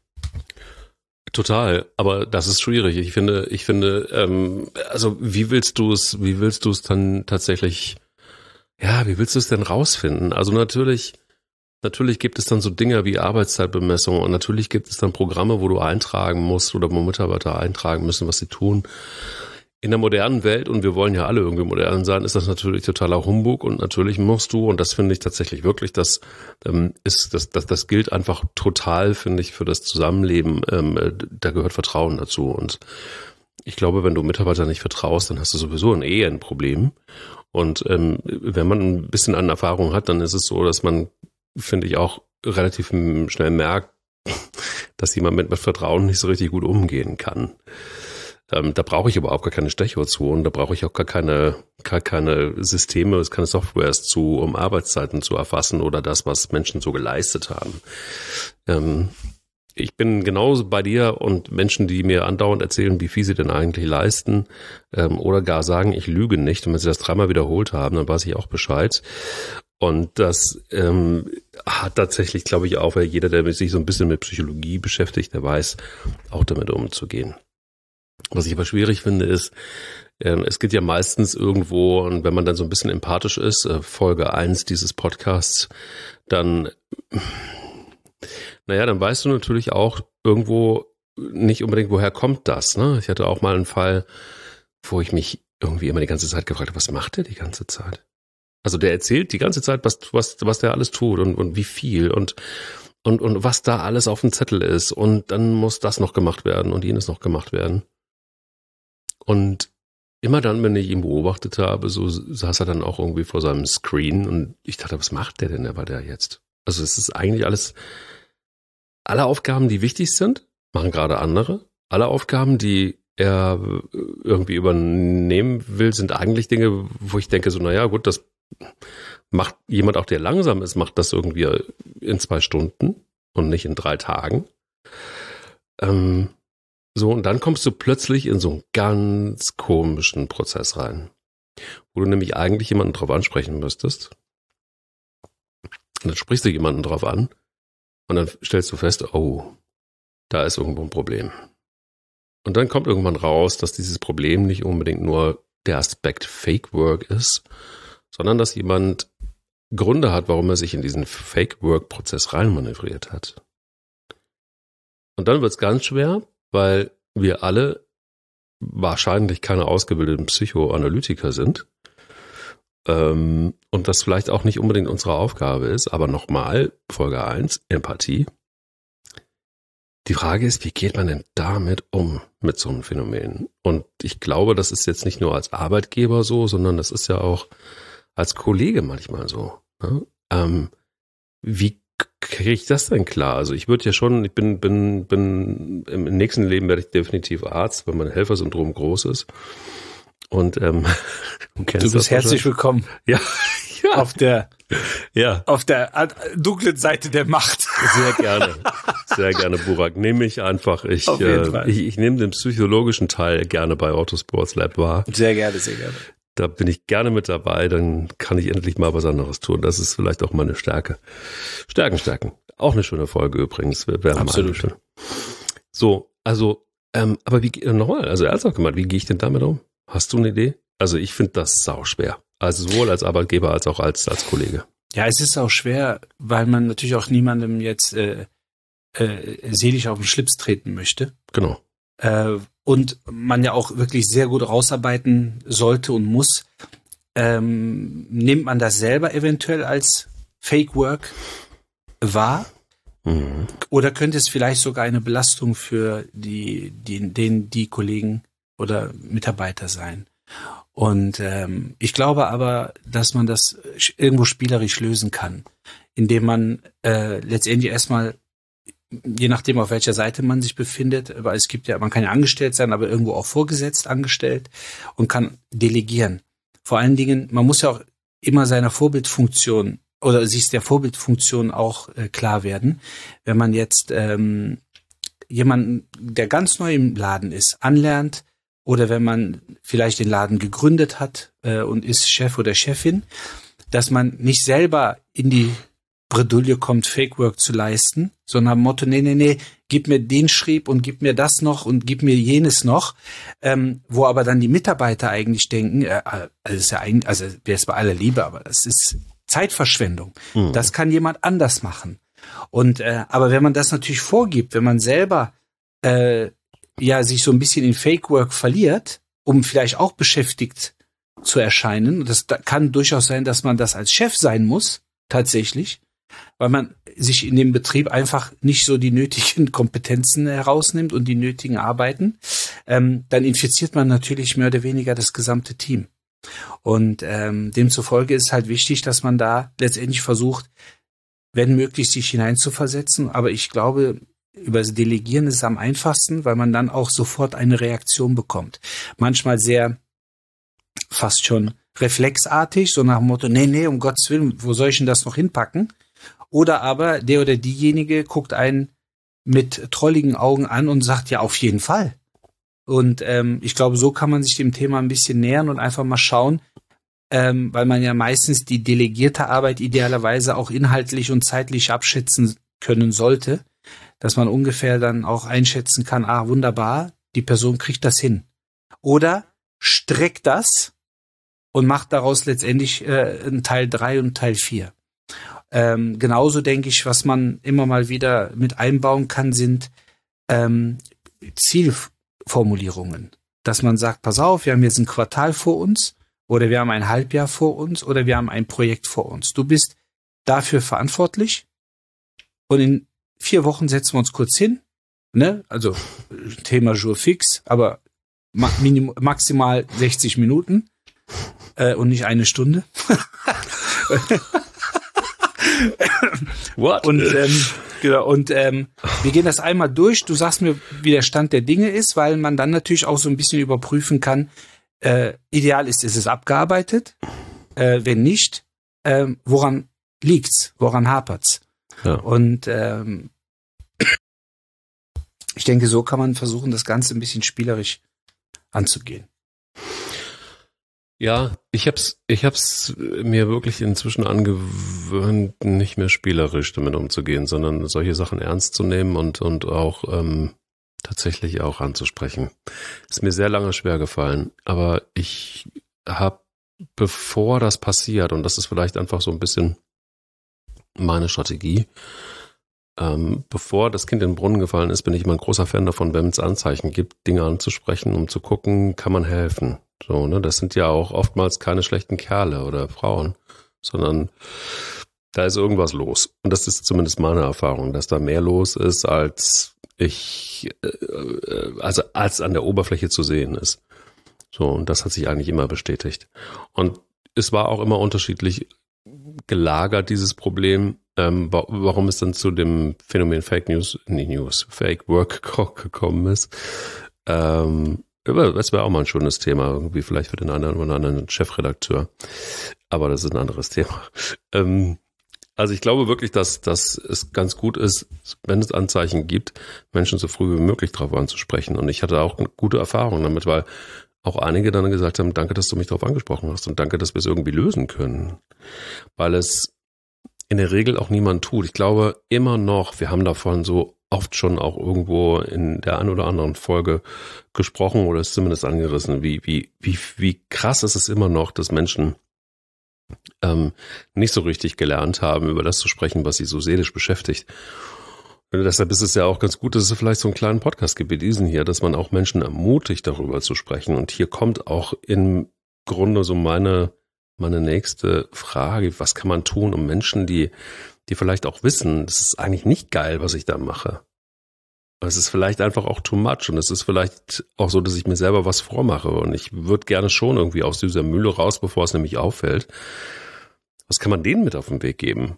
Total, aber das ist schwierig. Ich finde, also wie willst du es dann tatsächlich, ja, wie willst du es denn rausfinden? Also natürlich natürlich gibt es dann so Dinge wie Arbeitszeitbemessung und natürlich gibt es dann Programme, wo du eintragen musst oder wo Mitarbeiter eintragen müssen, was sie tun. In der modernen Welt, und wir wollen ja alle irgendwie modern sein, ist das natürlich totaler Humbug und natürlich musst du, und das finde ich tatsächlich wirklich, das gilt einfach total, finde ich, für das Zusammenleben, da gehört Vertrauen dazu und ich glaube, wenn du Mitarbeiter nicht vertraust, dann hast du sowieso ein Problem und wenn man ein bisschen an Erfahrung hat, dann ist es so, dass man, finde ich, auch relativ schnell merkt, dass jemand mit Vertrauen nicht so richtig gut umgehen kann. Da brauche ich überhaupt gar keine Stechuhr zu und da brauche ich auch gar keine Systeme, keine Softwares zu, um Arbeitszeiten zu erfassen oder das, was Menschen so geleistet haben. Ich bin genauso bei dir und Menschen, die mir andauernd erzählen, wie viel sie denn eigentlich leisten oder gar sagen, ich lüge nicht. Und wenn sie das 3-mal wiederholt haben, dann weiß ich auch Bescheid. Und das hat tatsächlich, glaube ich, auch jeder, der sich so ein bisschen mit Psychologie beschäftigt, der weiß, auch damit umzugehen. Was ich aber schwierig finde, ist, es geht ja meistens irgendwo, und wenn man dann so ein bisschen empathisch ist, Folge 1 dieses Podcasts, dann weißt du natürlich auch irgendwo nicht unbedingt, woher kommt das, ne? Ich hatte auch mal einen Fall, wo ich mich irgendwie immer die ganze Zeit gefragt habe, was macht der die ganze Zeit? Also der erzählt die ganze Zeit, was der alles tut und wie viel und was da alles auf dem Zettel ist und dann muss das noch gemacht werden und jenes noch gemacht werden. Und immer dann, wenn ich ihn beobachtet habe, so saß er dann auch irgendwie vor seinem Screen und ich dachte, was macht der denn aber da jetzt? Also es ist eigentlich alle Aufgaben, die wichtig sind, machen gerade andere. Alle Aufgaben, die er irgendwie übernehmen will, sind eigentlich Dinge, wo ich denke so, naja gut, das macht jemand auch, der langsam ist, macht das irgendwie in 2 Stunden und nicht in 3 Tagen. So, und dann kommst du plötzlich in so einen ganz komischen Prozess rein, wo du nämlich eigentlich jemanden drauf ansprechen müsstest. Und dann sprichst du jemanden drauf an und dann stellst du fest, oh, da ist irgendwo ein Problem. Und dann kommt irgendwann raus, dass dieses Problem nicht unbedingt nur der Aspekt Fake Work ist, sondern dass jemand Gründe hat, warum er sich in diesen Fake Work Prozess reinmanövriert hat. Und dann wird es ganz schwer, weil wir alle wahrscheinlich keine ausgebildeten Psychoanalytiker sind und das vielleicht auch nicht unbedingt unsere Aufgabe ist, aber nochmal, Folge 1, Empathie. Die Frage ist, wie geht man denn damit um, mit so einem Phänomen? Und ich glaube, das ist jetzt nicht nur als Arbeitgeber so, sondern das ist ja auch als Kollege manchmal so. Ne? Wie kriege ich das denn klar? Also ich würde ja schon, ich bin im nächsten Leben werde ich definitiv Arzt, weil mein Helfersyndrom groß ist. Und du bist herzlich willkommen. Ja. Auf der dunklen Seite der Macht. Sehr gerne, Burak. Nehme ich einfach. Ich nehme den psychologischen Teil gerne bei Autosports Lab wahr. Sehr gerne, sehr gerne. Da bin ich gerne mit dabei, dann kann ich endlich mal was anderes tun. Das ist vielleicht auch meine Stärke. Stärken. Auch eine schöne Folge übrigens. Absolut. So, also, aber nochmal, also ernsthaft gemeint, wie gehe ich denn damit um? Hast du eine Idee? Also ich finde das sauschwer. Also sowohl als Arbeitgeber als auch als Kollege. Ja, es ist auch schwer, weil man natürlich auch niemandem jetzt selig auf den Schlips treten möchte. Genau. Und man ja auch wirklich sehr gut rausarbeiten sollte und muss. Nimmt man das selber eventuell als Fake Work wahr? Mhm. Oder könnte es vielleicht sogar eine Belastung für die Kollegen oder Mitarbeiter sein? Und ich glaube aber, dass man das irgendwo spielerisch lösen kann, indem man letztendlich erstmal, je nachdem auf welcher Seite man sich befindet, weil es gibt ja, man kann ja angestellt sein, aber irgendwo auch vorgesetzt angestellt und kann delegieren. Vor allen Dingen, man muss ja auch immer seiner Vorbildfunktion oder sich der Vorbildfunktion auch klar werden. Wenn man jetzt jemanden, der ganz neu im Laden ist, anlernt, oder wenn man vielleicht den Laden gegründet hat und ist Chef oder Chefin, dass man nicht selber in die Bredouille kommt, Fake Work zu leisten, sondern am Motto, nee, gib mir den Schrieb und gib mir das noch und gib mir jenes noch, wo aber dann die Mitarbeiter eigentlich denken, also ist ja eigentlich, also wäre es bei aller Liebe, aber das ist Zeitverschwendung. Das kann jemand anders machen. Und aber wenn man das natürlich vorgibt, wenn man selber sich so ein bisschen in Fake Work verliert, um vielleicht auch beschäftigt zu erscheinen, und das kann durchaus sein, dass man das als Chef sein muss, tatsächlich, weil man sich in dem Betrieb einfach nicht so die nötigen Kompetenzen herausnimmt und die nötigen Arbeiten, dann infiziert man natürlich mehr oder weniger das gesamte Team. Und demzufolge ist halt wichtig, dass man da letztendlich versucht, wenn möglich, sich hineinzuversetzen. Aber ich glaube, über das Delegieren ist es am einfachsten, weil man dann auch sofort eine Reaktion bekommt. Manchmal sehr fast schon reflexartig, so nach dem Motto, nee, um Gottes Willen, wo soll ich denn das noch hinpacken? Oder aber der oder diejenige guckt einen mit trolligen Augen an und sagt, ja, auf jeden Fall. Und ich glaube, so kann man sich dem Thema ein bisschen nähern und einfach mal schauen, weil man ja meistens die delegierte Arbeit idealerweise auch inhaltlich und zeitlich abschätzen können sollte, dass man ungefähr dann auch einschätzen kann, wunderbar, die Person kriegt das hin. Oder streckt das und macht daraus letztendlich einen Teil 3 und Teil 4. Genauso denke ich, was man immer mal wieder mit einbauen kann, sind Zielformulierungen. Dass man sagt, pass auf, wir haben jetzt ein Quartal vor uns oder wir haben ein Halbjahr vor uns oder wir haben ein Projekt vor uns. Du bist dafür verantwortlich und in 4 Wochen setzen wir uns kurz hin, ne? Also Thema Jour fix, aber maximal 60 Minuten und nicht 1 Stunde. What? Und wir gehen das einmal durch. Du sagst mir, wie der Stand der Dinge ist, weil man dann natürlich auch so ein bisschen überprüfen kann. Ideal ist es abgearbeitet. Wenn nicht, woran liegt's? Woran hapert's? Ja. Und ich denke, so kann man versuchen, das Ganze ein bisschen spielerisch anzugehen. Ja, ich hab's mir wirklich inzwischen angewöhnt, nicht mehr spielerisch damit umzugehen, sondern solche Sachen ernst zu nehmen und auch tatsächlich auch anzusprechen. Ist mir sehr lange schwer gefallen, aber ich habe, bevor das passiert, und das ist vielleicht einfach so ein bisschen meine Strategie, bevor das Kind in den Brunnen gefallen ist, bin ich immer ein großer Fan davon, wenn es Anzeichen gibt, Dinge anzusprechen, um zu gucken, kann man helfen. So, ne, das sind ja auch oftmals keine schlechten Kerle oder Frauen, sondern da ist irgendwas los. Und das ist zumindest meine Erfahrung, dass da mehr los ist, als als an der Oberfläche zu sehen ist. So, und das hat sich eigentlich immer bestätigt. Und es war auch immer unterschiedlich gelagert, dieses Problem, warum es dann zu dem Phänomen Fake Work gekommen ist. Das wäre auch mal ein schönes Thema, irgendwie vielleicht für den einen oder anderen Chefredakteur. Aber das ist ein anderes Thema. Also ich glaube wirklich, dass es ganz gut ist, wenn es Anzeichen gibt, Menschen so früh wie möglich darauf anzusprechen. Und ich hatte auch eine gute Erfahrung damit, weil auch einige dann gesagt haben, danke, dass du mich darauf angesprochen hast und danke, dass wir es irgendwie lösen können. Weil es in der Regel auch niemand tut. Ich glaube immer noch, wir haben davon so oft schon auch irgendwo in der einen oder anderen Folge gesprochen oder ist zumindest angerissen, wie krass ist es immer noch, dass Menschen nicht so richtig gelernt haben, über das zu sprechen, was sie so seelisch beschäftigt. Und deshalb ist es ja auch ganz gut, dass es vielleicht so einen kleinen Podcast gibt wie diesen hier, dass man auch Menschen ermutigt, darüber zu sprechen. Und hier kommt auch im Grunde so meine nächste Frage, was kann man tun, um Menschen, die vielleicht auch wissen, das ist eigentlich nicht geil, was ich da mache. Es ist vielleicht einfach auch too much und es ist vielleicht auch so, dass ich mir selber was vormache und ich würde gerne schon irgendwie aus dieser Mühle raus, bevor es nämlich auffällt. Was kann man denen mit auf den Weg geben?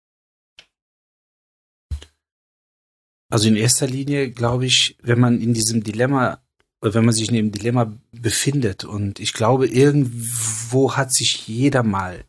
Also in erster Linie glaube ich, wenn man in diesem Dilemma, wenn man sich in dem Dilemma befindet und ich glaube, irgendwo hat sich jeder mal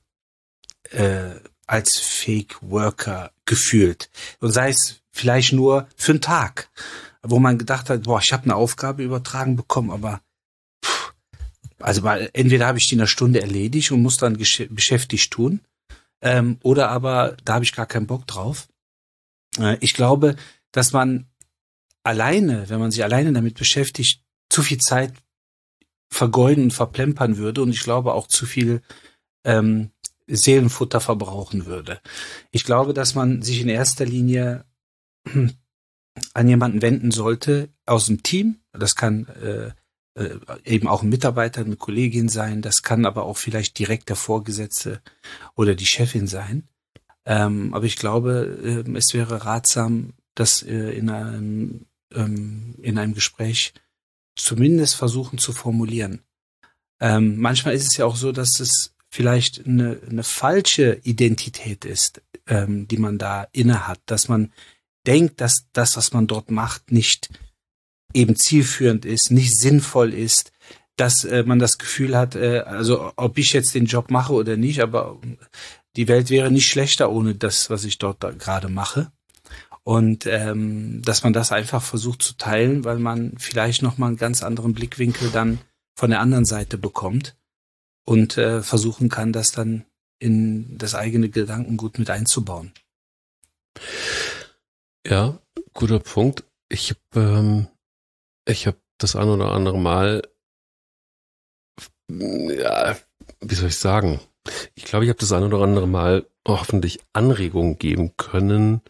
als Fake Worker gefühlt und sei es vielleicht nur für einen Tag, wo man gedacht hat, ich habe eine Aufgabe übertragen bekommen, aber entweder habe ich die in einer Stunde erledigt und muss dann beschäftigt tun, oder aber da habe ich gar keinen Bock drauf. Ich glaube, dass man wenn man sich alleine damit beschäftigt, zu viel Zeit vergeuden und verplempern würde und ich glaube auch zu viel Seelenfutter verbrauchen würde. Ich glaube, dass man sich in erster Linie an jemanden wenden sollte aus dem Team. Das kann eben auch ein Mitarbeiter, eine Kollegin sein. Das kann aber auch vielleicht direkt der Vorgesetzte oder die Chefin sein. Aber ich glaube, es wäre ratsam, das in einem Gespräch zumindest versuchen zu formulieren. Manchmal ist es ja auch so, dass es vielleicht eine falsche Identität ist, die man da inne hat, dass man denkt, dass das, was man dort macht, nicht eben zielführend ist, nicht sinnvoll ist, dass man das Gefühl hat, also ob ich jetzt den Job mache oder nicht, aber die Welt wäre nicht schlechter ohne das, was ich dort gerade mache. Und dass man das einfach versucht zu teilen, weil man vielleicht nochmal einen ganz anderen Blickwinkel dann von der anderen Seite bekommt und versuchen kann, das dann in das eigene Gedankengut mit einzubauen. Ja, guter Punkt. Ich habe das ein oder andere Mal, ja, wie soll ich sagen? Ich glaube, ich habe das ein oder andere Mal hoffentlich Anregungen geben können,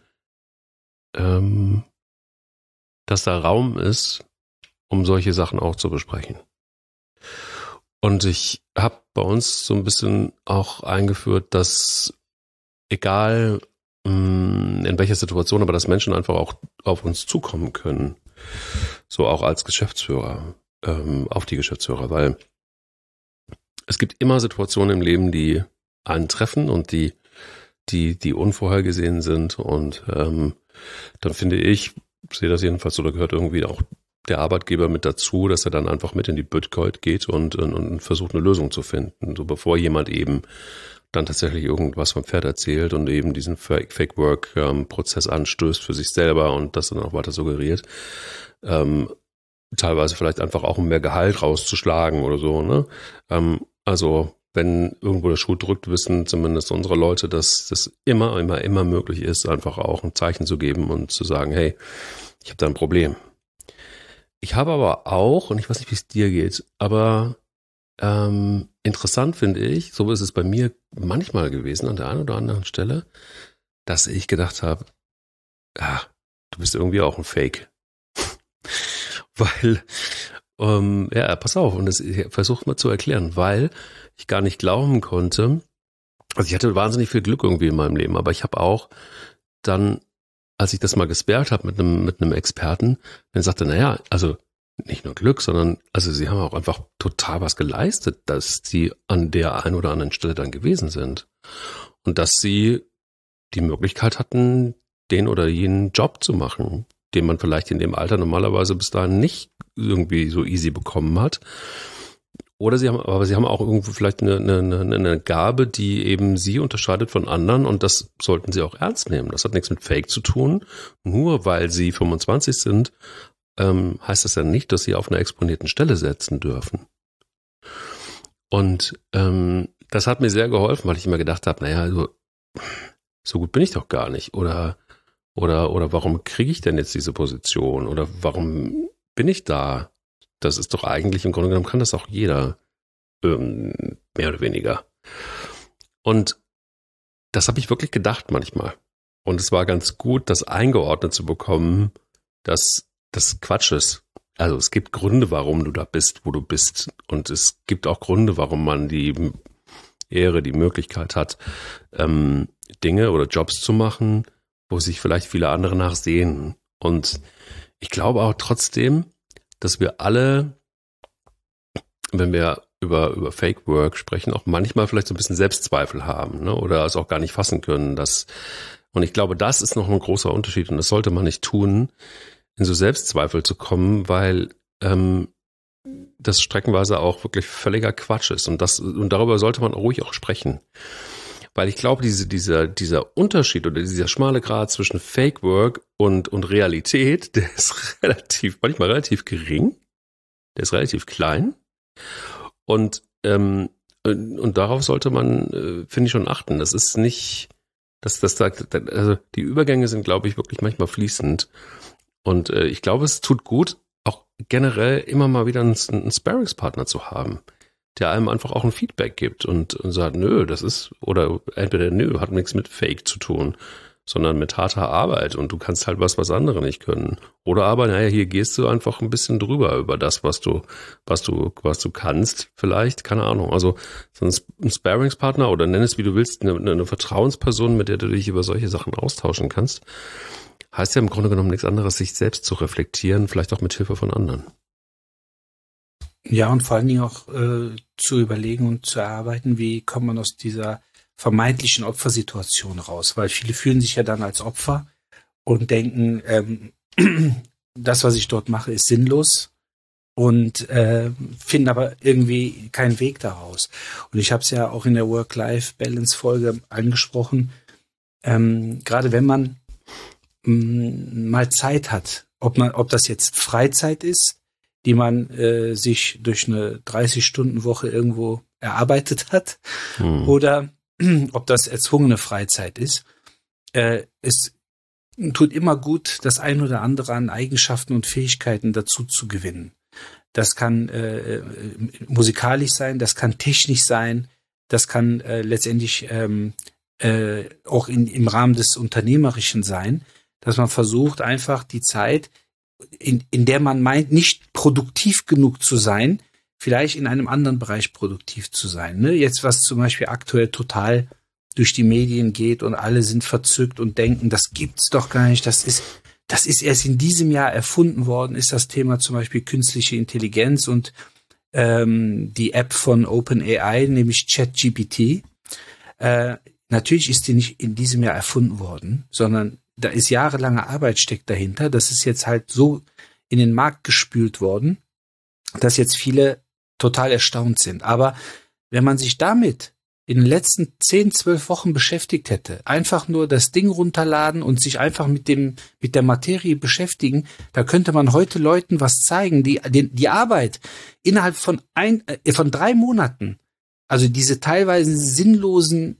dass da Raum ist, um solche Sachen auch zu besprechen. Und ich habe bei uns so ein bisschen auch eingeführt, dass egal in welcher Situation, aber dass Menschen einfach auch auf uns zukommen können, so auch als Geschäftsführer, auf die Geschäftsführer, weil es gibt immer Situationen im Leben, die einen treffen und die unvorhergesehen sind und dann finde ich, sehe das jedenfalls so, da gehört irgendwie auch der Arbeitgeber mit dazu, dass er dann einfach mit in die Bütgold geht und versucht eine Lösung zu finden, so bevor jemand eben dann tatsächlich irgendwas vom Pferd erzählt und eben diesen Fake-Work-Prozess anstößt für sich selber und das dann auch weiter suggeriert. Teilweise vielleicht einfach auch, um mehr Gehalt rauszuschlagen oder so, ne? Also wenn irgendwo der Schuh drückt, wissen zumindest unsere Leute, dass das immer möglich ist, einfach auch ein Zeichen zu geben und zu sagen, hey, ich habe da ein Problem. Ich habe aber auch, und ich weiß nicht, wie es dir geht, aber interessant finde ich, so ist es bei mir manchmal gewesen, an der einen oder anderen Stelle, dass ich gedacht habe, ja, du bist irgendwie auch ein Fake. Weil, ja, pass auf, und ich versuche mal zu erklären, weil ich gar nicht glauben konnte, also ich hatte wahnsinnig viel Glück irgendwie in meinem Leben, aber ich habe auch dann, als ich das mal gesperrt habe mit einem Experten, dann sagte, naja, also nicht nur Glück, sondern also sie haben auch einfach total was geleistet, dass sie an der einen oder anderen Stelle dann gewesen sind. Und dass sie die Möglichkeit hatten, den oder jenen Job zu machen, den man vielleicht in dem Alter normalerweise bis dahin nicht irgendwie so easy bekommen hat. Oder sie haben auch irgendwo vielleicht eine Gabe, die eben sie unterscheidet von anderen und das sollten sie auch ernst nehmen. Das hat nichts mit Fake zu tun. Nur weil sie 25 sind, heißt das ja nicht, dass sie auf einer exponierten Stelle setzen dürfen. Und das hat mir sehr geholfen, weil ich immer gedacht habe, naja, so gut bin ich doch gar nicht. Oder warum kriege ich denn jetzt diese Position? Oder warum bin ich da? Das ist doch eigentlich, im Grunde genommen kann das auch jeder, mehr oder weniger. Und das habe ich wirklich gedacht manchmal. Und es war ganz gut, das eingeordnet zu bekommen, dass das Quatsch ist. Also es gibt Gründe, warum du da bist, wo du bist. Und es gibt auch Gründe, warum man die Ehre, die Möglichkeit hat, Dinge oder Jobs zu machen, wo sich vielleicht viele andere nachsehen. Und ich glaube auch trotzdem, dass wir alle, wenn wir über Fake Work sprechen, auch manchmal vielleicht so ein bisschen Selbstzweifel haben, ne? Oder es auch gar nicht fassen können. Und ich glaube, das ist noch ein großer Unterschied und das sollte man nicht tun, in so Selbstzweifel zu kommen, weil das streckenweise auch wirklich völliger Quatsch ist. Und darüber sollte man ruhig auch sprechen. Weil ich glaube, dieser Unterschied oder dieser schmale Grat zwischen Fake Work und Realität, der ist manchmal relativ gering, der ist relativ klein und darauf sollte man, finde ich, schon achten. Das ist nicht, also die Übergänge sind, glaube ich, wirklich manchmal fließend und ich glaube, es tut gut, auch generell immer mal wieder einen Sparringspartner zu haben, der einem einfach auch ein Feedback gibt und sagt, nö, das ist, oder entweder nö, hat nichts mit Fake zu tun, sondern mit harter Arbeit und du kannst halt was andere nicht können. Oder aber, naja, hier gehst du einfach ein bisschen drüber über das, was du kannst, vielleicht, keine Ahnung. Also so ein Sparringspartner oder nenn es wie du willst, eine Vertrauensperson, mit der du dich über solche Sachen austauschen kannst, heißt ja im Grunde genommen nichts anderes, sich selbst zu reflektieren, vielleicht auch mit Hilfe von anderen. Ja, und vor allen Dingen auch zu überlegen und zu erarbeiten, wie kommt man aus dieser vermeintlichen Opfersituation raus, weil viele fühlen sich ja dann als Opfer und denken, das, was ich dort mache, ist sinnlos und finden aber irgendwie keinen Weg daraus. Und ich habe es ja auch in der Work-Life-Balance-Folge angesprochen, gerade wenn man mal Zeit hat, ob das jetzt Freizeit ist, die man sich durch eine 30-Stunden-Woche irgendwo erarbeitet hat, oder ob das erzwungene Freizeit ist. Es tut immer gut, das ein oder andere an Eigenschaften und Fähigkeiten dazu zu gewinnen. Das kann musikalisch sein, das kann technisch sein, das kann letztendlich auch im Rahmen des Unternehmerischen sein, dass man versucht, einfach die Zeit, in der man meint, nicht produktiv genug zu sein, vielleicht in einem anderen Bereich produktiv zu sein. Ne? Jetzt, was zum Beispiel aktuell total durch die Medien geht und alle sind verzückt und denken, das gibt's doch gar nicht, das ist erst in diesem Jahr erfunden worden, ist das Thema zum Beispiel künstliche Intelligenz und die App von OpenAI, nämlich ChatGPT. Natürlich ist die nicht in diesem Jahr erfunden worden, sondern da ist jahrelange Arbeit steckt dahinter. Das ist jetzt halt so in den Markt gespült worden, dass jetzt viele total erstaunt sind. Aber wenn man sich damit in den letzten 10, 12 Wochen beschäftigt hätte, einfach nur das Ding runterladen und sich einfach mit der Materie beschäftigen, da könnte man heute Leuten was zeigen, die Arbeit innerhalb von 3 Monaten, also diese teilweise sinnlosen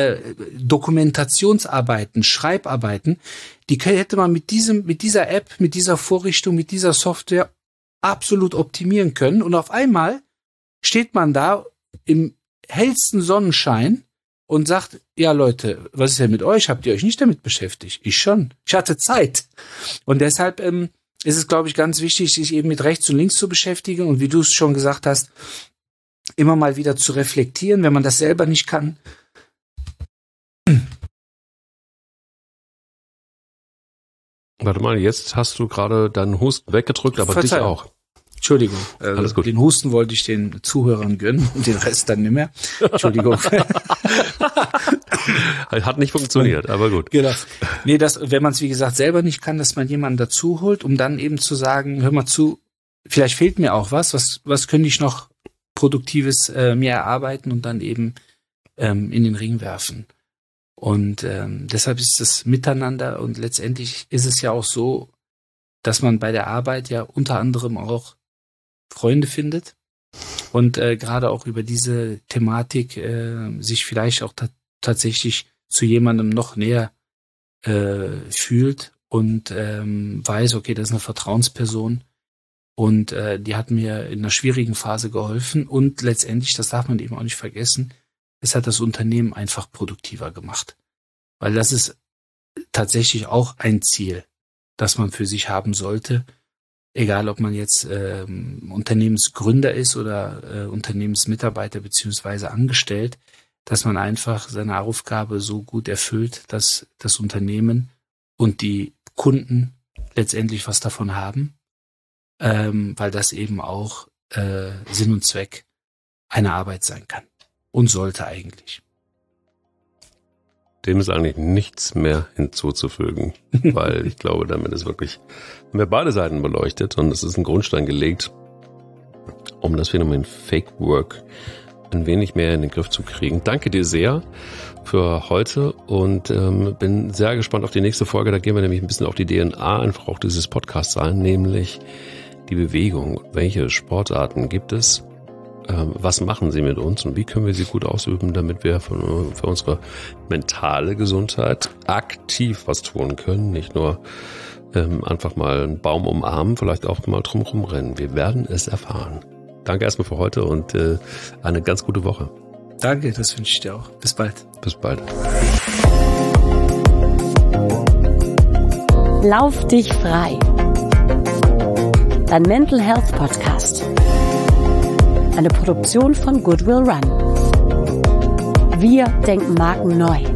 Dokumentationsarbeiten, Schreibarbeiten, die hätte man mit dieser App, mit dieser Vorrichtung, mit dieser Software absolut optimieren können. Und auf einmal steht man da im hellsten Sonnenschein und sagt, ja Leute, was ist denn mit euch? Habt ihr euch nicht damit beschäftigt? Ich schon. Ich hatte Zeit. Und deshalb ist es, glaube ich, ganz wichtig, sich eben mit rechts und links zu beschäftigen und wie du es schon gesagt hast, immer mal wieder zu reflektieren, wenn man das selber nicht kann. Warte mal, jetzt hast du gerade deinen Husten weggedrückt, aber Verzeihung. dich auch. Entschuldigung, Alles gut. Den Husten wollte ich den Zuhörern gönnen und den Rest dann nicht mehr. Entschuldigung. Hat nicht funktioniert, aber gut. Genau. Nee, wenn man es wie gesagt selber nicht kann, dass man jemanden dazu holt, um dann eben zu sagen, hör mal zu, vielleicht fehlt mir auch was könnte ich noch Produktives mir erarbeiten und dann eben in den Ring werfen. Und deshalb ist das Miteinander und letztendlich ist es ja auch so, dass man bei der Arbeit ja unter anderem auch Freunde findet und gerade auch über diese Thematik sich vielleicht auch tatsächlich zu jemandem noch näher fühlt und weiß, okay, das ist eine Vertrauensperson und die hat mir in einer schwierigen Phase geholfen und letztendlich, das darf man eben auch nicht vergessen, es hat das Unternehmen einfach produktiver gemacht. Weil das ist tatsächlich auch ein Ziel, das man für sich haben sollte. Egal, ob man jetzt Unternehmensgründer ist oder Unternehmensmitarbeiter beziehungsweise angestellt, dass man einfach seine Aufgabe so gut erfüllt, dass das Unternehmen und die Kunden letztendlich was davon haben, weil das eben auch Sinn und Zweck einer Arbeit sein kann. Und sollte eigentlich. Dem ist eigentlich nichts mehr hinzuzufügen, weil ich glaube, damit ist wirklich, haben wir beide Seiten beleuchtet und es ist ein Grundstein gelegt, um das Phänomen Fake Work ein wenig mehr in den Griff zu kriegen. Danke dir sehr für heute und bin sehr gespannt auf die nächste Folge. Da gehen wir nämlich ein bisschen auf die DNA einfach auch dieses Podcasts ein, nämlich die Bewegung. Welche Sportarten gibt es? Was machen sie mit uns und wie können wir sie gut ausüben, damit wir für unsere mentale Gesundheit aktiv was tun können, nicht nur einfach mal einen Baum umarmen, vielleicht auch mal drumherum rennen. Wir werden es erfahren. danke erstmal für heute und eine ganz gute Woche. Danke, das wünsche ich dir auch. Bis bald. Bis bald. Lauf dich frei. Dein Mental Health Podcast. Eine Produktion von Goodwill Run. Wir denken Marken neu.